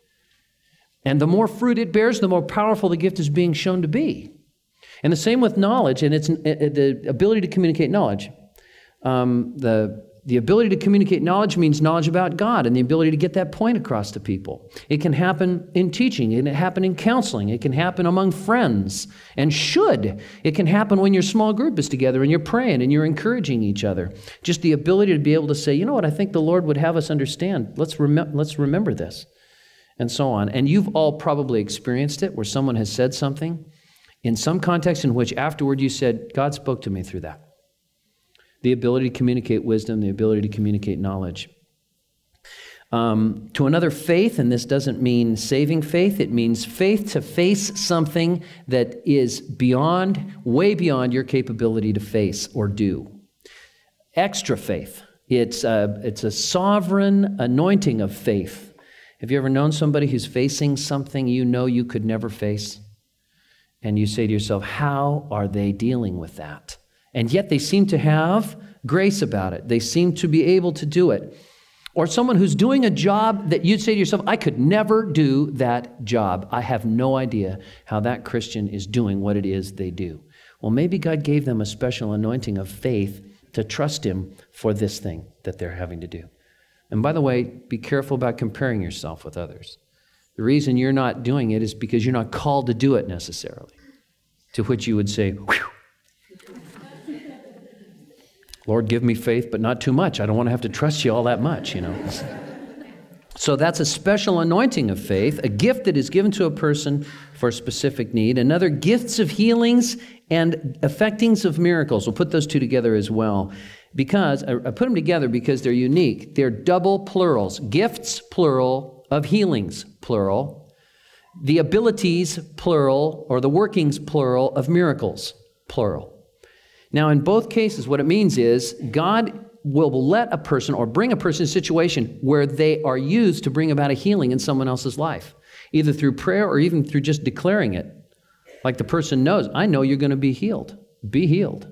And the more fruit it bears, the more powerful the gift is being shown to be. And the same with knowledge and its the ability to communicate knowledge. Um, the The ability to communicate knowledge means knowledge about God and the ability to get that point across to people. It can happen in teaching. It can happen in counseling. It can happen among friends, and should. It can happen when your small group is together and you're praying and you're encouraging each other. Just the ability to be able to say, you know what, I think the Lord would have us understand. Let's, rem- let's remember this, and so on. And you've all probably experienced it where someone has said something in some context in which afterward you said, God spoke to me through that. The ability to communicate wisdom, the ability to communicate knowledge. Um, to another, faith, and this doesn't mean saving faith, it means faith to face something that is beyond, way beyond your capability to face or do. Extra faith. It's a, it's a sovereign anointing of faith. Have you ever known somebody who's facing something you know you could never face? And you say to yourself, how are they dealing with that? And yet they seem to have grace about it. They seem to be able to do it. Or someone who's doing a job that you'd say to yourself, I could never do that job. I have no idea how that Christian is doing what it is they do. Well, maybe God gave them a special anointing of faith to trust Him for this thing that they're having to do. And by the way, be careful about comparing yourself with others. The reason you're not doing it is because you're not called to do it necessarily. To which you would say, whew, Lord, give me faith, but not too much. I don't want to have to trust you all that much, you know. So that's a special anointing of faith, a gift that is given to a person for a specific need. Another, gifts of healings and effectings of miracles. We'll put those two together as well. Because, I put them together because they're unique. They're double plurals. Gifts, plural, of healings, plural. The abilities, plural, or the workings, plural, of miracles, plural. Now, in both cases, what it means is God will let a person or bring a person in a situation where they are used to bring about a healing in someone else's life, either through prayer or even through just declaring it. Like the person knows, I know you're going to be healed. Be healed.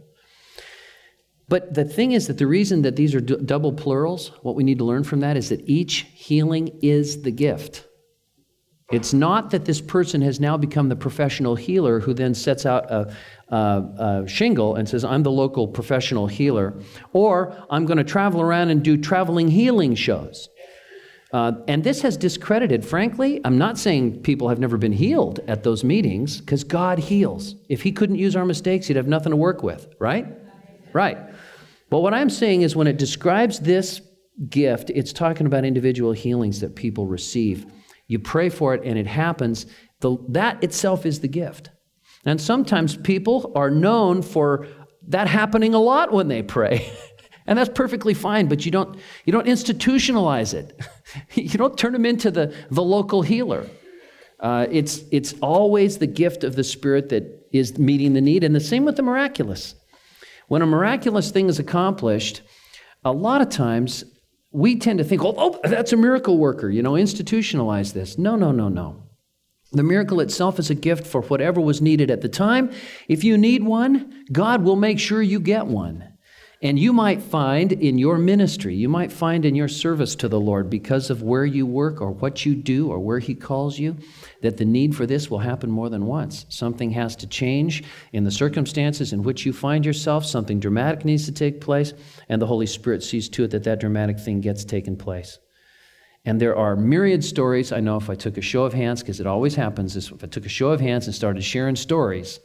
But the thing is that the reason that these are d- double plurals, what we need to learn from that is that each healing is the gift. It's not that this person has now become the professional healer who then sets out a, a, a shingle and says, I'm the local professional healer, or I'm going to travel around and do traveling healing shows. Uh, and this has discredited, frankly, I'm not saying people have never been healed at those meetings, because God heals. If He couldn't use our mistakes, He'd have nothing to work with, right? Right. But what I'm saying is when it describes this gift, it's talking about individual healings that people receive. You pray for it and it happens. The, that itself is the gift. And sometimes people are known for that happening a lot when they pray. And that's perfectly fine, but you don't, you don't institutionalize it. You don't turn them into the, the local healer. Uh, it's, it's always the gift of the Spirit that is meeting the need. And the same with the miraculous. When a miraculous thing is accomplished, a lot of times we tend to think, oh, oh, that's a miracle worker, you know, institutionalize this. No, no, no, no. The miracle itself is a gift for whatever was needed at the time. If you need one, God will make sure you get one. And you might find in your ministry, you might find in your service to the Lord, because of where you work or what you do or where He calls you, that the need for this will happen more than once. Something has to change in the circumstances in which you find yourself. Something dramatic needs to take place, and the Holy Spirit sees to it that that dramatic thing gets taken place. And there are myriad stories. I know if I took a show of hands, because it always happens, if I took a show of hands and started sharing stories,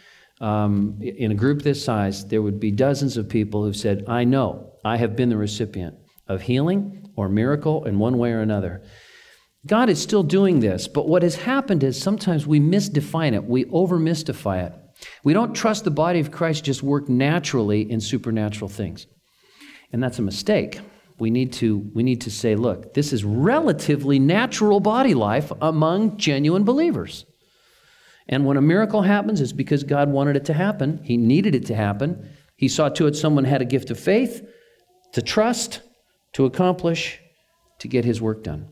Um, in a group this size, there would be dozens of people who've said, I know, I have been the recipient of healing or miracle in one way or another. God is still doing this, but what has happened is sometimes we misdefine it, we over-mystify it. We don't trust the body of Christ just work naturally in supernatural things. And that's a mistake. We need to, we need to say, look, this is relatively natural body life among genuine believers. And when a miracle happens, it's because God wanted it to happen. He needed it to happen. He saw to it someone had a gift of faith, to trust, to accomplish, to get His work done.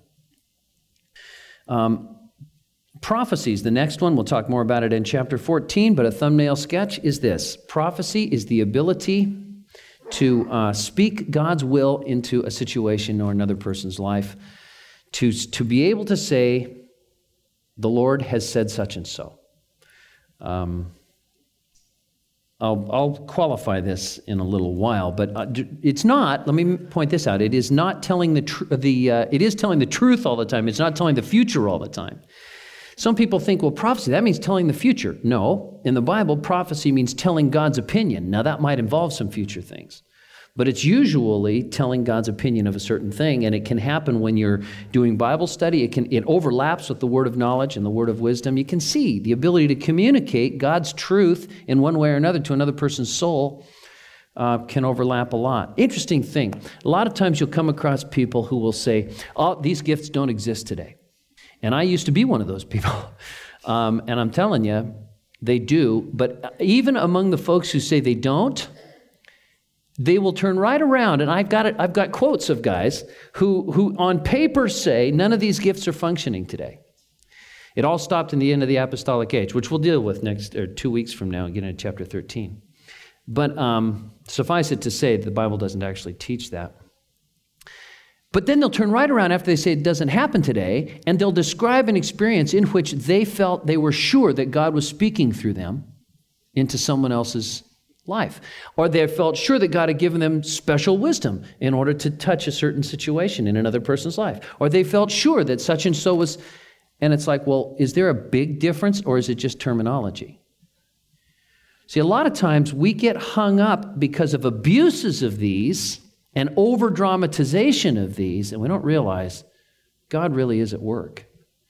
Um, prophecies, the next one, we'll talk more about it in chapter fourteen, but a thumbnail sketch is this. Prophecy is the ability to uh, speak God's will into a situation or another person's life, to, to be able to say, the Lord has said such and so. Um, I'll, I'll qualify this in a little while, but uh, it's not, let me point this out, it is not telling the, tr- the uh, it is telling the truth all the time. It's not telling the future all the time. Some people think, well, prophecy, that means telling the future. No, in the Bible, prophecy means telling God's opinion. Now, that might involve some future things, but it's usually telling God's opinion of a certain thing, and it can happen when you're doing Bible study. It can it overlaps with the word of knowledge and the word of wisdom. You can see the ability to communicate God's truth in one way or another to another person's soul uh, can overlap a lot. Interesting thing, a lot of times you'll come across people who will say, oh, these gifts don't exist today. And I used to be one of those people. Um, and I'm telling you, they do. But even among the folks who say they don't, they will turn right around. And I've got it, I've got quotes of guys who, who on paper say none of these gifts are functioning today. It all stopped in the end of the apostolic age, which we'll deal with next or two weeks from now, getting into chapter thirteen. But um, suffice it to say, the Bible doesn't actually teach that. But then they'll turn right around after they say it doesn't happen today, and they'll describe an experience in which they felt they were sure that God was speaking through them into someone else's life. Or they felt sure that God had given them special wisdom in order to touch a certain situation in another person's life. Or they felt sure that such and so was, and it's like, well, is there a big difference, or is it just terminology? See, a lot of times we get hung up because of abuses of these and over-dramatization of these, and we don't realize God really is at work.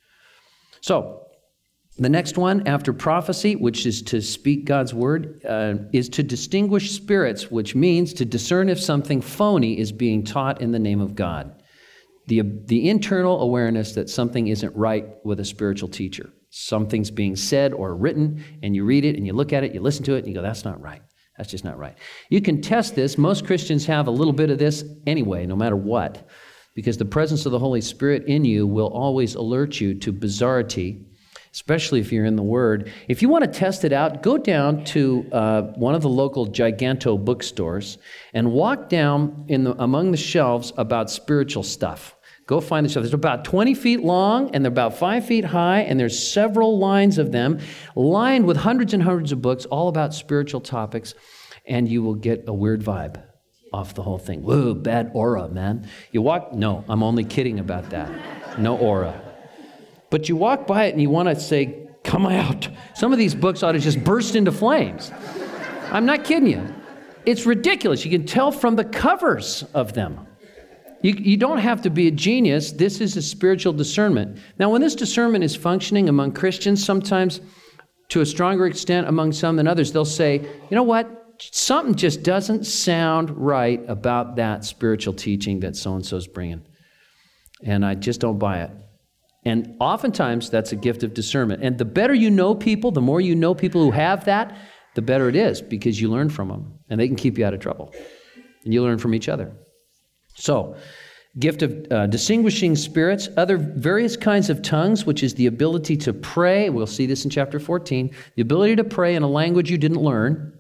So, the next one after prophecy, which is to speak God's word, uh, is to distinguish spirits, which means to discern if something phony is being taught in the name of God. The, the internal awareness that something isn't right with a spiritual teacher. Something's being said or written, and you read it, and you look at it, you listen to it, and you go, that's not right. That's just not right. You can test this. Most Christians have a little bit of this anyway, no matter what, because the presence of the Holy Spirit in you will always alert you to bizarrity, especially if you're in the Word. If you want to test it out, go down to uh, one of the local Giganto bookstores and walk down in the, among the shelves about spiritual stuff. Go find the shelf. They're about twenty feet long, and they're about five feet high, and there's several lines of them, lined with hundreds and hundreds of books, all about spiritual topics, and you will get a weird vibe off the whole thing. Whoa, bad aura, man. You walk, no, I'm only kidding about that. No aura. But you walk by it, and you want to say, come out. Some of these books ought to just burst into flames. I'm not kidding you. It's ridiculous. You can tell from the covers of them. You, you don't have to be a genius. This is a spiritual discernment. Now, when this discernment is functioning among Christians, sometimes to a stronger extent among some than others, they'll say, you know what? Something just doesn't sound right about that spiritual teaching that so-and-so's bringing. And I just don't buy it. And oftentimes, that's a gift of discernment. And the better you know people, the more you know people who have that, the better it is, because you learn from them, and they can keep you out of trouble. And you learn from each other. So, gift of uh, distinguishing spirits, other various kinds of tongues, which is the ability to pray. We'll see this in chapter fourteen. The ability to pray in a language you didn't learn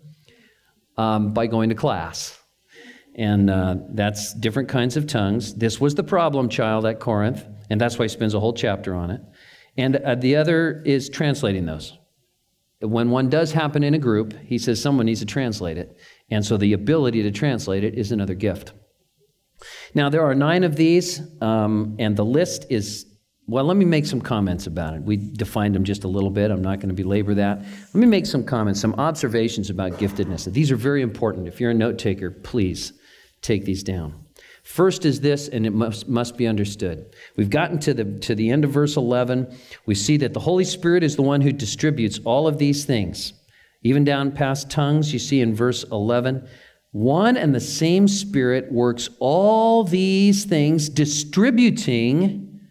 um, by going to class. And uh, that's different kinds of tongues. This was the problem child at Corinth, and that's why he spends a whole chapter on it. And uh, the other is translating those. When one does happen in a group, he says someone needs to translate it. And so the ability to translate it is another gift. Now, there are nine of these, um, and the list is, well, let me make some comments about it. We defined them just a little bit. I'm not going to belabor that. Let me make some comments, some observations about giftedness. These are very important. If you're a note taker, please take these down. First is this, and it must, must be understood. We've gotten to the, to the end of verse eleven. We see that the Holy Spirit is the one who distributes all of these things. Even down past tongues, you see in verse eleven, one and the same Spirit works all these things, distributing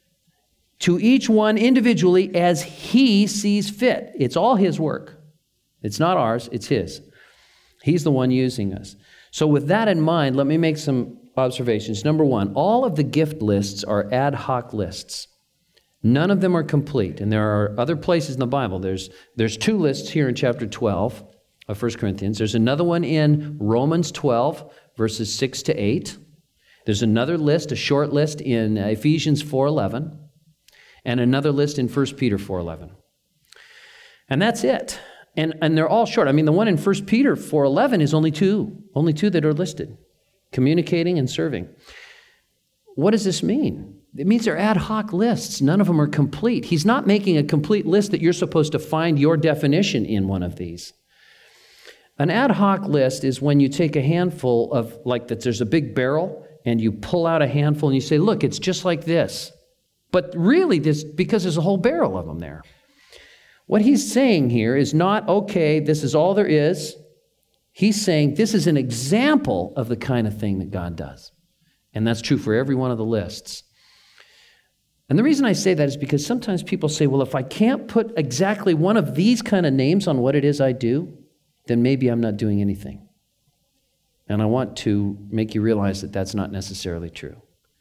to each one individually as He sees fit. It's all His work. It's not ours, it's His. He's the one using us. So with that in mind, let me make some observations. Number one, all of the gift lists are ad hoc lists. None of them are complete. And there are other places in the Bible. There's, there's two lists here in chapter twelve. Of First Corinthians. There's another one in Romans twelve, verses six to eight. There's another list, a short list in Ephesians four eleven, and another list in First Peter four eleven. And that's it. And, and they're all short. I mean, the one in First Peter four eleven is only two, only two that are listed, communicating and serving. What does this mean? It means they're ad hoc lists. None of them are complete. He's not making a complete list that you're supposed to find your definition in one of these. An ad hoc list is when you take a handful of, like that there's a big barrel, and you pull out a handful and you say, look, it's just like this. But really, this because there's a whole barrel of them there. What he's saying here is not, okay, this is all there is. He's saying this is an example of the kind of thing that God does. And that's true for every one of the lists. And the reason I say that is because sometimes people say, well, if I can't put exactly one of these kind of names on what it is I do, then maybe I'm not doing anything. And I want to make you realize that that's not necessarily true.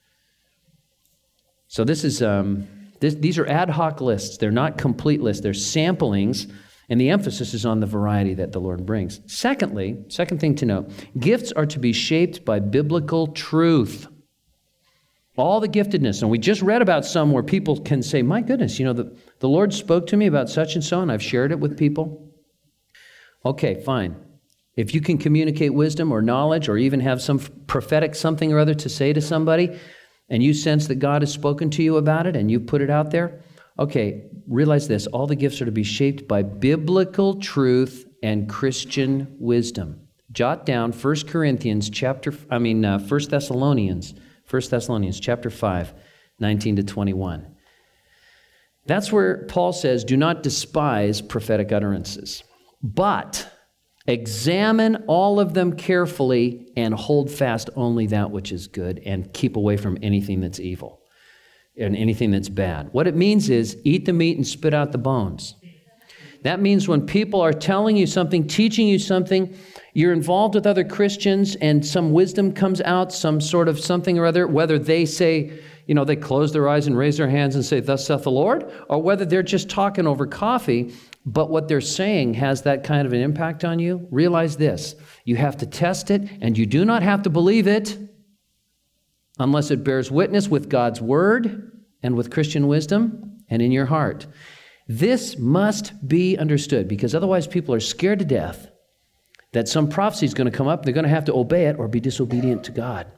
So this is um, this, these are ad hoc lists. They're not complete lists. They're samplings, and the emphasis is on the variety that the Lord brings. Secondly, second thing to note, gifts are to be shaped by biblical truth. All the giftedness, and we just read about some where people can say, my goodness, you know, the, the Lord spoke to me about such and so, and I've shared it with people. Okay, fine. If you can communicate wisdom or knowledge or even have some prophetic something or other to say to somebody, and you sense that God has spoken to you about it and you put it out there, okay, realize this, all the gifts are to be shaped by biblical truth and Christian wisdom. Jot down First Corinthians chapter, I mean, uh, First Thessalonians, First Thessalonians chapter five, nineteen to twenty-one. That's where Paul says, do not despise prophetic utterances, but examine all of them carefully and hold fast only that which is good and keep away from anything that's evil and anything that's bad. What it means is eat the meat and spit out the bones. That means when people are telling you something, teaching you something, you're involved with other Christians and some wisdom comes out, some sort of something or other, whether they say, you know, they close their eyes and raise their hands and say, thus saith the Lord, or whether they're just talking over coffee, but what they're saying has that kind of an impact on you, realize this, you have to test it and you do not have to believe it unless it bears witness with God's word and with Christian wisdom and in your heart. This must be understood because otherwise people are scared to death that some prophecy is going to come up, they're going to have to obey it or be disobedient to God.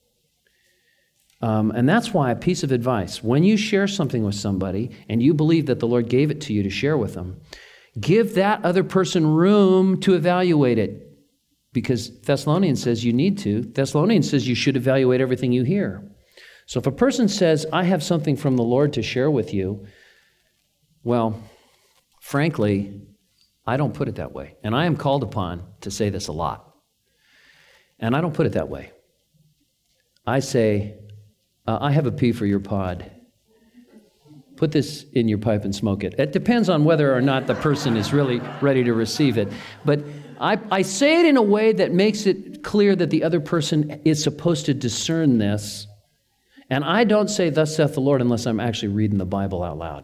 Um, and that's why a piece of advice, when you share something with somebody and you believe that the Lord gave it to you to share with them, give that other person room to evaluate it. Because Thessalonians says you need to. Thessalonians says you should evaluate everything you hear. So if a person says, I have something from the Lord to share with you, well, frankly, I don't put it that way. And I am called upon to say this a lot. And I don't put it that way. I say, uh, I have a P for your pod. Put this in your pipe and smoke it. It depends on whether or not the person is really ready to receive it. But I, I say it in a way that makes it clear that the other person is supposed to discern this. And I don't say, thus saith the Lord, unless I'm actually reading the Bible out loud.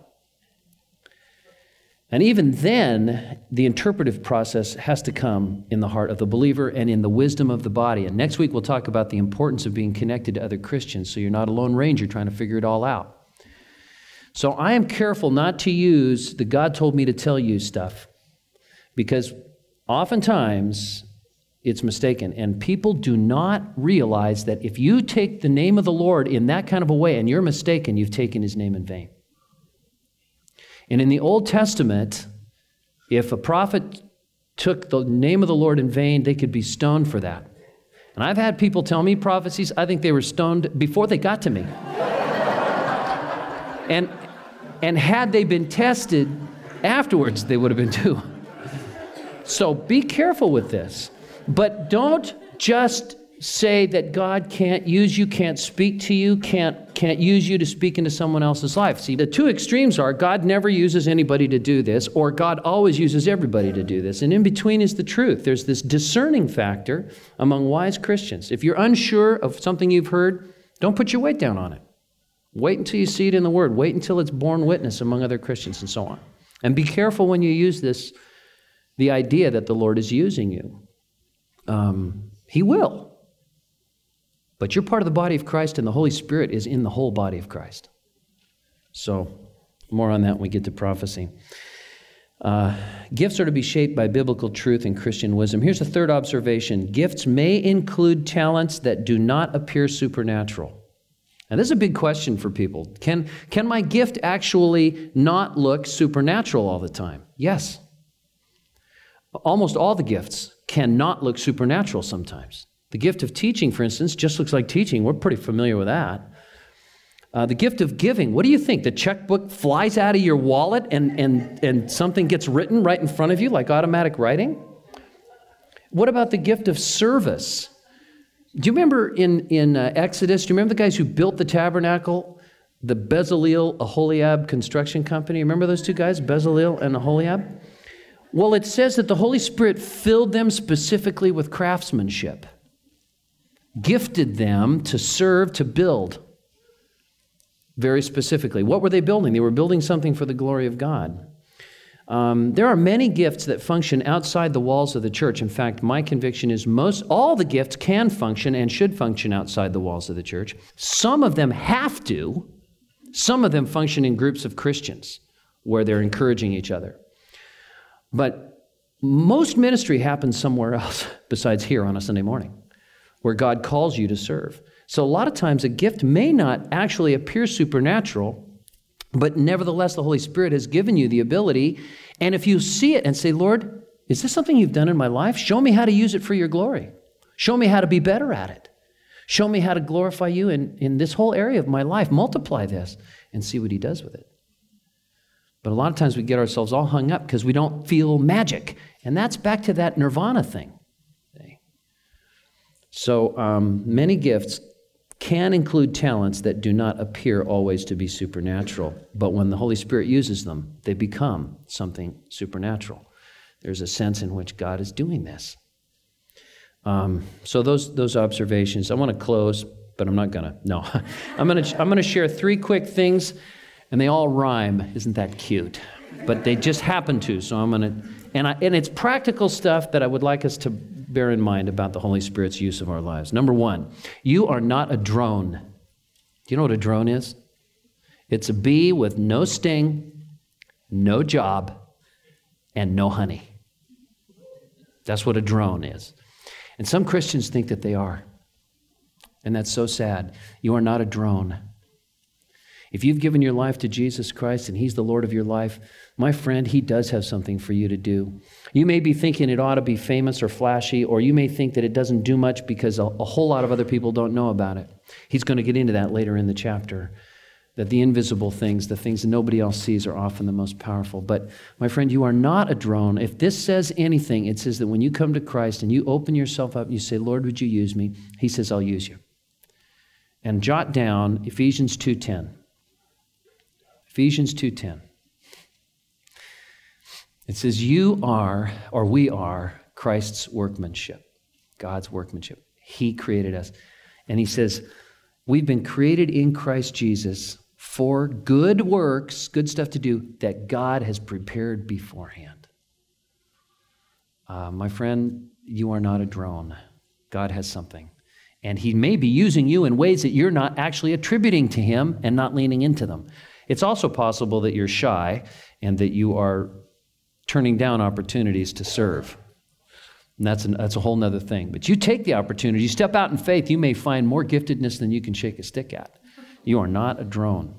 And even then, the interpretive process has to come in the heart of the believer and in the wisdom of the body. And next week, we'll talk about the importance of being connected to other Christians, so you're not a lone ranger trying to figure it all out. So I am careful not to use the God told me to tell you stuff, because oftentimes it's mistaken. And people do not realize that if you take the name of the Lord in that kind of a way and you're mistaken, you've taken his name in vain. And in the Old Testament, if a prophet took the name of the Lord in vain, they could be stoned for that. And I've had people tell me prophecies, I think they were stoned before they got to me. and, and had they been tested afterwards, they would have been too. So be careful with this. But don't just say that God can't use you, can't speak to you, can't can't use you to speak into someone else's life. See, the two extremes are God never uses anybody to do this, or God always uses everybody to do this. And in between is the truth. There's this discerning factor among wise Christians. If you're unsure of something you've heard, don't put your weight down on it. Wait until you see it in the Word. Wait until it's borne witness among other Christians and so on. And be careful when you use this, the idea that the Lord is using you. Um, he will. But you're part of the body of Christ, and the Holy Spirit is in the whole body of Christ. So, more on that when we get to prophecy. Uh, gifts are to be shaped by biblical truth and Christian wisdom. Here's a third observation. Gifts may include talents that do not appear supernatural. Now, this is a big question for people. Can, can my gift actually not look supernatural all the time? Yes. Almost all the gifts cannot look supernatural sometimes. The gift of teaching, for instance, just looks like teaching. We're pretty familiar with that. Uh, the gift of giving, what do you think? The checkbook flies out of your wallet and, and, and something gets written right in front of you, like automatic writing? What about the gift of service? Do you remember in, in uh, Exodus, do you remember the guys who built the tabernacle, the Bezaleel, Aholiab construction company? Remember those two guys, Bezaleel and Aholiab? Well, it says that the Holy Spirit filled them specifically with craftsmanship, gifted them to serve, to build. Very specifically. What were they building? They were building something for the glory of God. Um, there are many gifts that function outside the walls of the church. In fact, my conviction is most all the gifts can function and should function outside the walls of the church. Some of them have to. Some of them function in groups of Christians where they're encouraging each other. But most ministry happens somewhere else besides here on a Sunday morning, where God calls you to serve. So a lot of times a gift may not actually appear supernatural, but nevertheless the Holy Spirit has given you the ability. And if you see it and say, Lord, is this something you've done in my life? Show me how to use it for your glory. Show me how to be better at it. Show me how to glorify you in, in this whole area of my life. Multiply this and see what he does with it. But a lot of times we get ourselves all hung up because we don't feel magic. And that's back to that nirvana thing. So um, many gifts can include talents that do not appear always to be supernatural. But when the Holy Spirit uses them, they become something supernatural. There's a sense in which God is doing this. Um, so those those observations. I want to close, but I'm not gonna. No, I'm gonna I'm gonna share three quick things, and they all rhyme. Isn't that cute? But they just happen to. So I'm gonna and I and it's practical stuff that I would like us to bear in mind about the Holy Spirit's use of our lives. Number one, you are not a drone. Do you know what a drone is? It's a bee with no sting, no job, and no honey. That's what a drone is. And some Christians think that they are. And that's so sad. You are not a drone. If you've given your life to Jesus Christ and he's the Lord of your life, my friend, he does have something for you to do. You may be thinking it ought to be famous or flashy, or you may think that it doesn't do much because a, a whole lot of other people don't know about it. He's going to get into that later in the chapter, that the invisible things, the things that nobody else sees, are often the most powerful. But my friend, you are not a drone. If this says anything, it says that when you come to Christ and you open yourself up and you say, Lord, would you use me? He says, I'll use you. And jot down Ephesians two ten. Ephesians two ten. It says, you are, or we are, Christ's workmanship, God's workmanship. He created us. And he says, we've been created in Christ Jesus for good works, good stuff to do, that God has prepared beforehand. Uh, my friend, you are not a drone. God has something. And he may be using you in ways that you're not actually attributing to him and not leaning into them. It's also possible that you're shy and that you are turning down opportunities to serve. And that's, an, that's a whole nother thing. But you take the opportunity, you step out in faith, you may find more giftedness than you can shake a stick at. You are not a drone.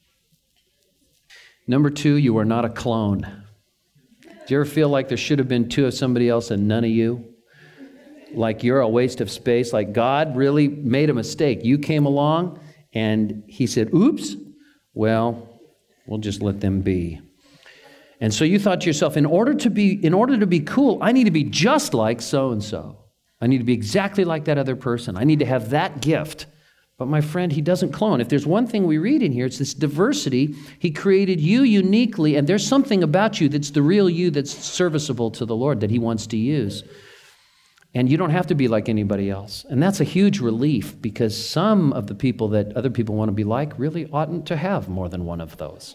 Number two, you are not a clone. Do you ever feel like there should have been two of somebody else and none of you? Like you're a waste of space, like God really made a mistake. You came along and he said, oops, well, we'll just let them be. And so you thought to yourself, in order to be, in order to be cool, I need to be just like so-and-so. I need to be exactly like that other person. I need to have that gift. But my friend, he doesn't clone. If there's one thing we read in here, it's this diversity. He created you uniquely, and there's something about you that's the real you that's serviceable to the Lord that he wants to use. And you don't have to be like anybody else. And that's a huge relief, because some of the people that other people want to be like really oughtn't to have more than one of those.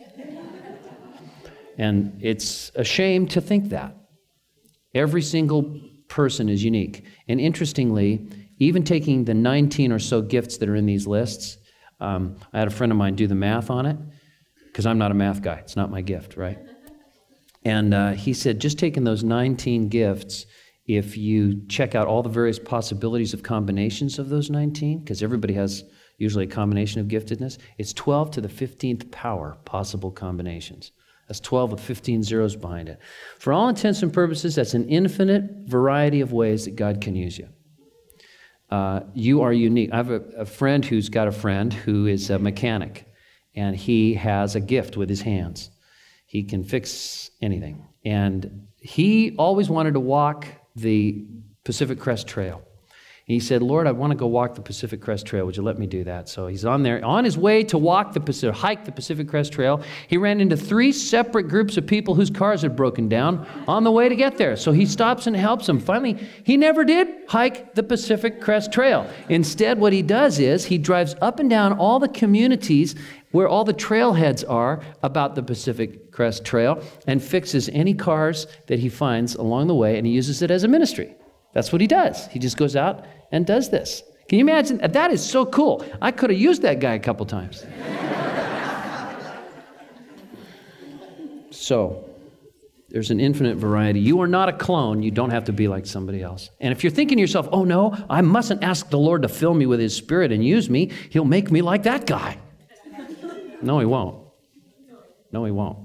And it's a shame to think that. Every single person is unique. And interestingly, even taking the nineteen or so gifts that are in these lists, um, I had a friend of mine do the math on it, because I'm not a math guy. It's not my gift, right? And uh, he said, just taking those nineteen gifts, if you check out all the various possibilities of combinations of those nineteen, because everybody has usually a combination of giftedness, it's twelve to the fifteenth power possible combinations. That's twelve with fifteen zeros behind it. For all intents and purposes, that's an infinite variety of ways that God can use you. Uh, you are unique. I have a, a friend who's got a friend who is a mechanic, and he has a gift with his hands. He can fix anything. And he always wanted to walk the Pacific Crest Trail. He said, Lord, I want to go walk the Pacific Crest Trail. Would you let me do that? So he's on there, on his way to walk the Pacific, hike the Pacific Crest Trail. He ran into three separate groups of people whose cars had broken down on the way to get there. So he stops and helps them. Finally, he never did hike the Pacific Crest Trail. Instead, what he does is he drives up and down all the communities where all the trailheads are about the Pacific Crest Trail and fixes any cars that he finds along the way, and he uses it as a ministry. That's what he does. He just goes out and does this. Can you imagine? That is so cool. I could have used that guy a couple times. So, there's an infinite variety. You are not a clone. You don't have to be like somebody else. And if you're thinking to yourself, oh no, I mustn't ask the Lord to fill me with His Spirit and use me, He'll make me like that guy. No, He won't. No, He won't.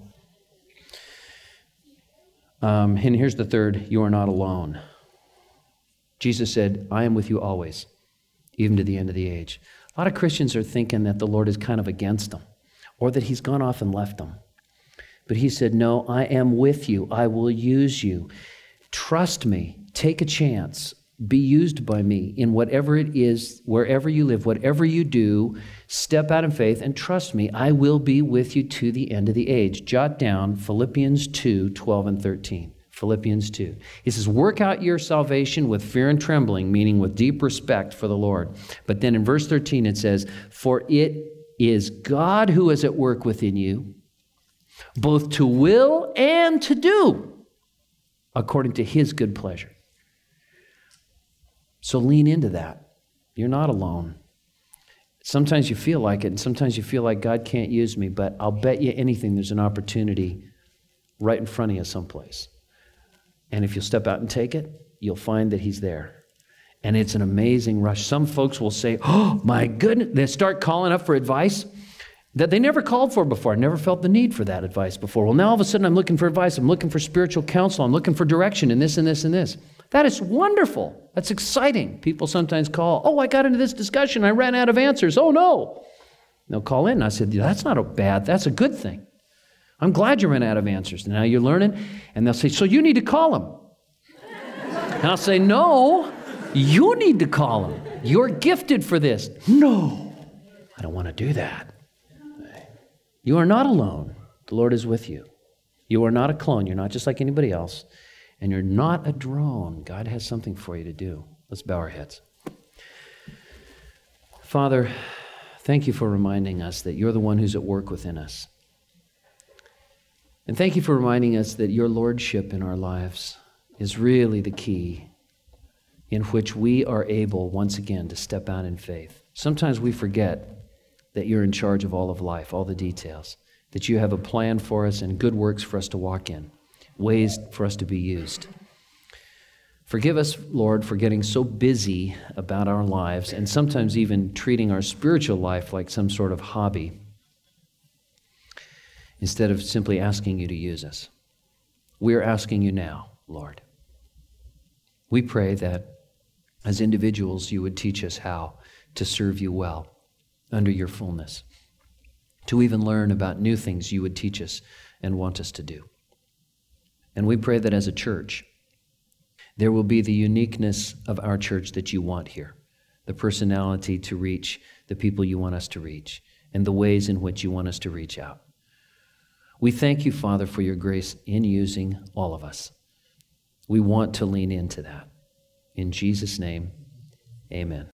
Um, and here's the third, you are not alone. Jesus said, I am with you always, even to the end of the age. A lot of Christians are thinking that the Lord is kind of against them, or that He's gone off and left them. But He said, no, I am with you. I will use you. Trust me. Take a chance. Be used by me in whatever it is, wherever you live, whatever you do. Step out in faith and trust me. I will be with you to the end of the age. Jot down Philippians two, twelve and thirteen. Philippians two. He says, work out your salvation with fear and trembling, meaning with deep respect for the Lord. But then in verse thirteen it says, for it is God who is at work within you, both to will and to do, according to His good pleasure. So lean into that. You're not alone. Sometimes you feel like it, and sometimes you feel like God can't use me, but I'll bet you anything there's an opportunity right in front of you someplace. And if you'll step out and take it, you'll find that He's there. And it's an amazing rush. Some folks will say, oh, my goodness. They start calling up for advice that they never called for before. I never felt the need for that advice before. Well, now all of a sudden I'm looking for advice. I'm looking for spiritual counsel. I'm looking for direction in this and this and this. That is wonderful. That's exciting. People sometimes call, oh, I got into this discussion. I ran out of answers. Oh, no. They'll call in. And I said, that's not a bad, that's a good thing. I'm glad you ran out of answers. Now you're learning. And they'll say, so you need to call him. And I'll say, no, you need to call him. You're gifted for this. No, I don't want to do that. You are not alone. The Lord is with you. You are not a clone. You're not just like anybody else. And you're not a drone. God has something for you to do. Let's bow our heads. Father, thank you for reminding us that you're the one who's at work within us. And thank you for reminding us that your lordship in our lives is really the key in which we are able once again to step out in faith. Sometimes we forget that you're in charge of all of life, all the details, that you have a plan for us and good works for us to walk in, ways for us to be used. Forgive us, Lord, for getting so busy about our lives and sometimes even treating our spiritual life like some sort of hobby, instead of simply asking you to use us. We're asking you now, Lord. We pray that as individuals you would teach us how to serve you well under your fullness, to even learn about new things you would teach us and want us to do. And we pray that as a church, there will be the uniqueness of our church that you want here, the personality to reach the people you want us to reach, and the ways in which you want us to reach out. We thank you, Father, for your grace in using all of us. We want to lean into that. In Jesus' name, amen.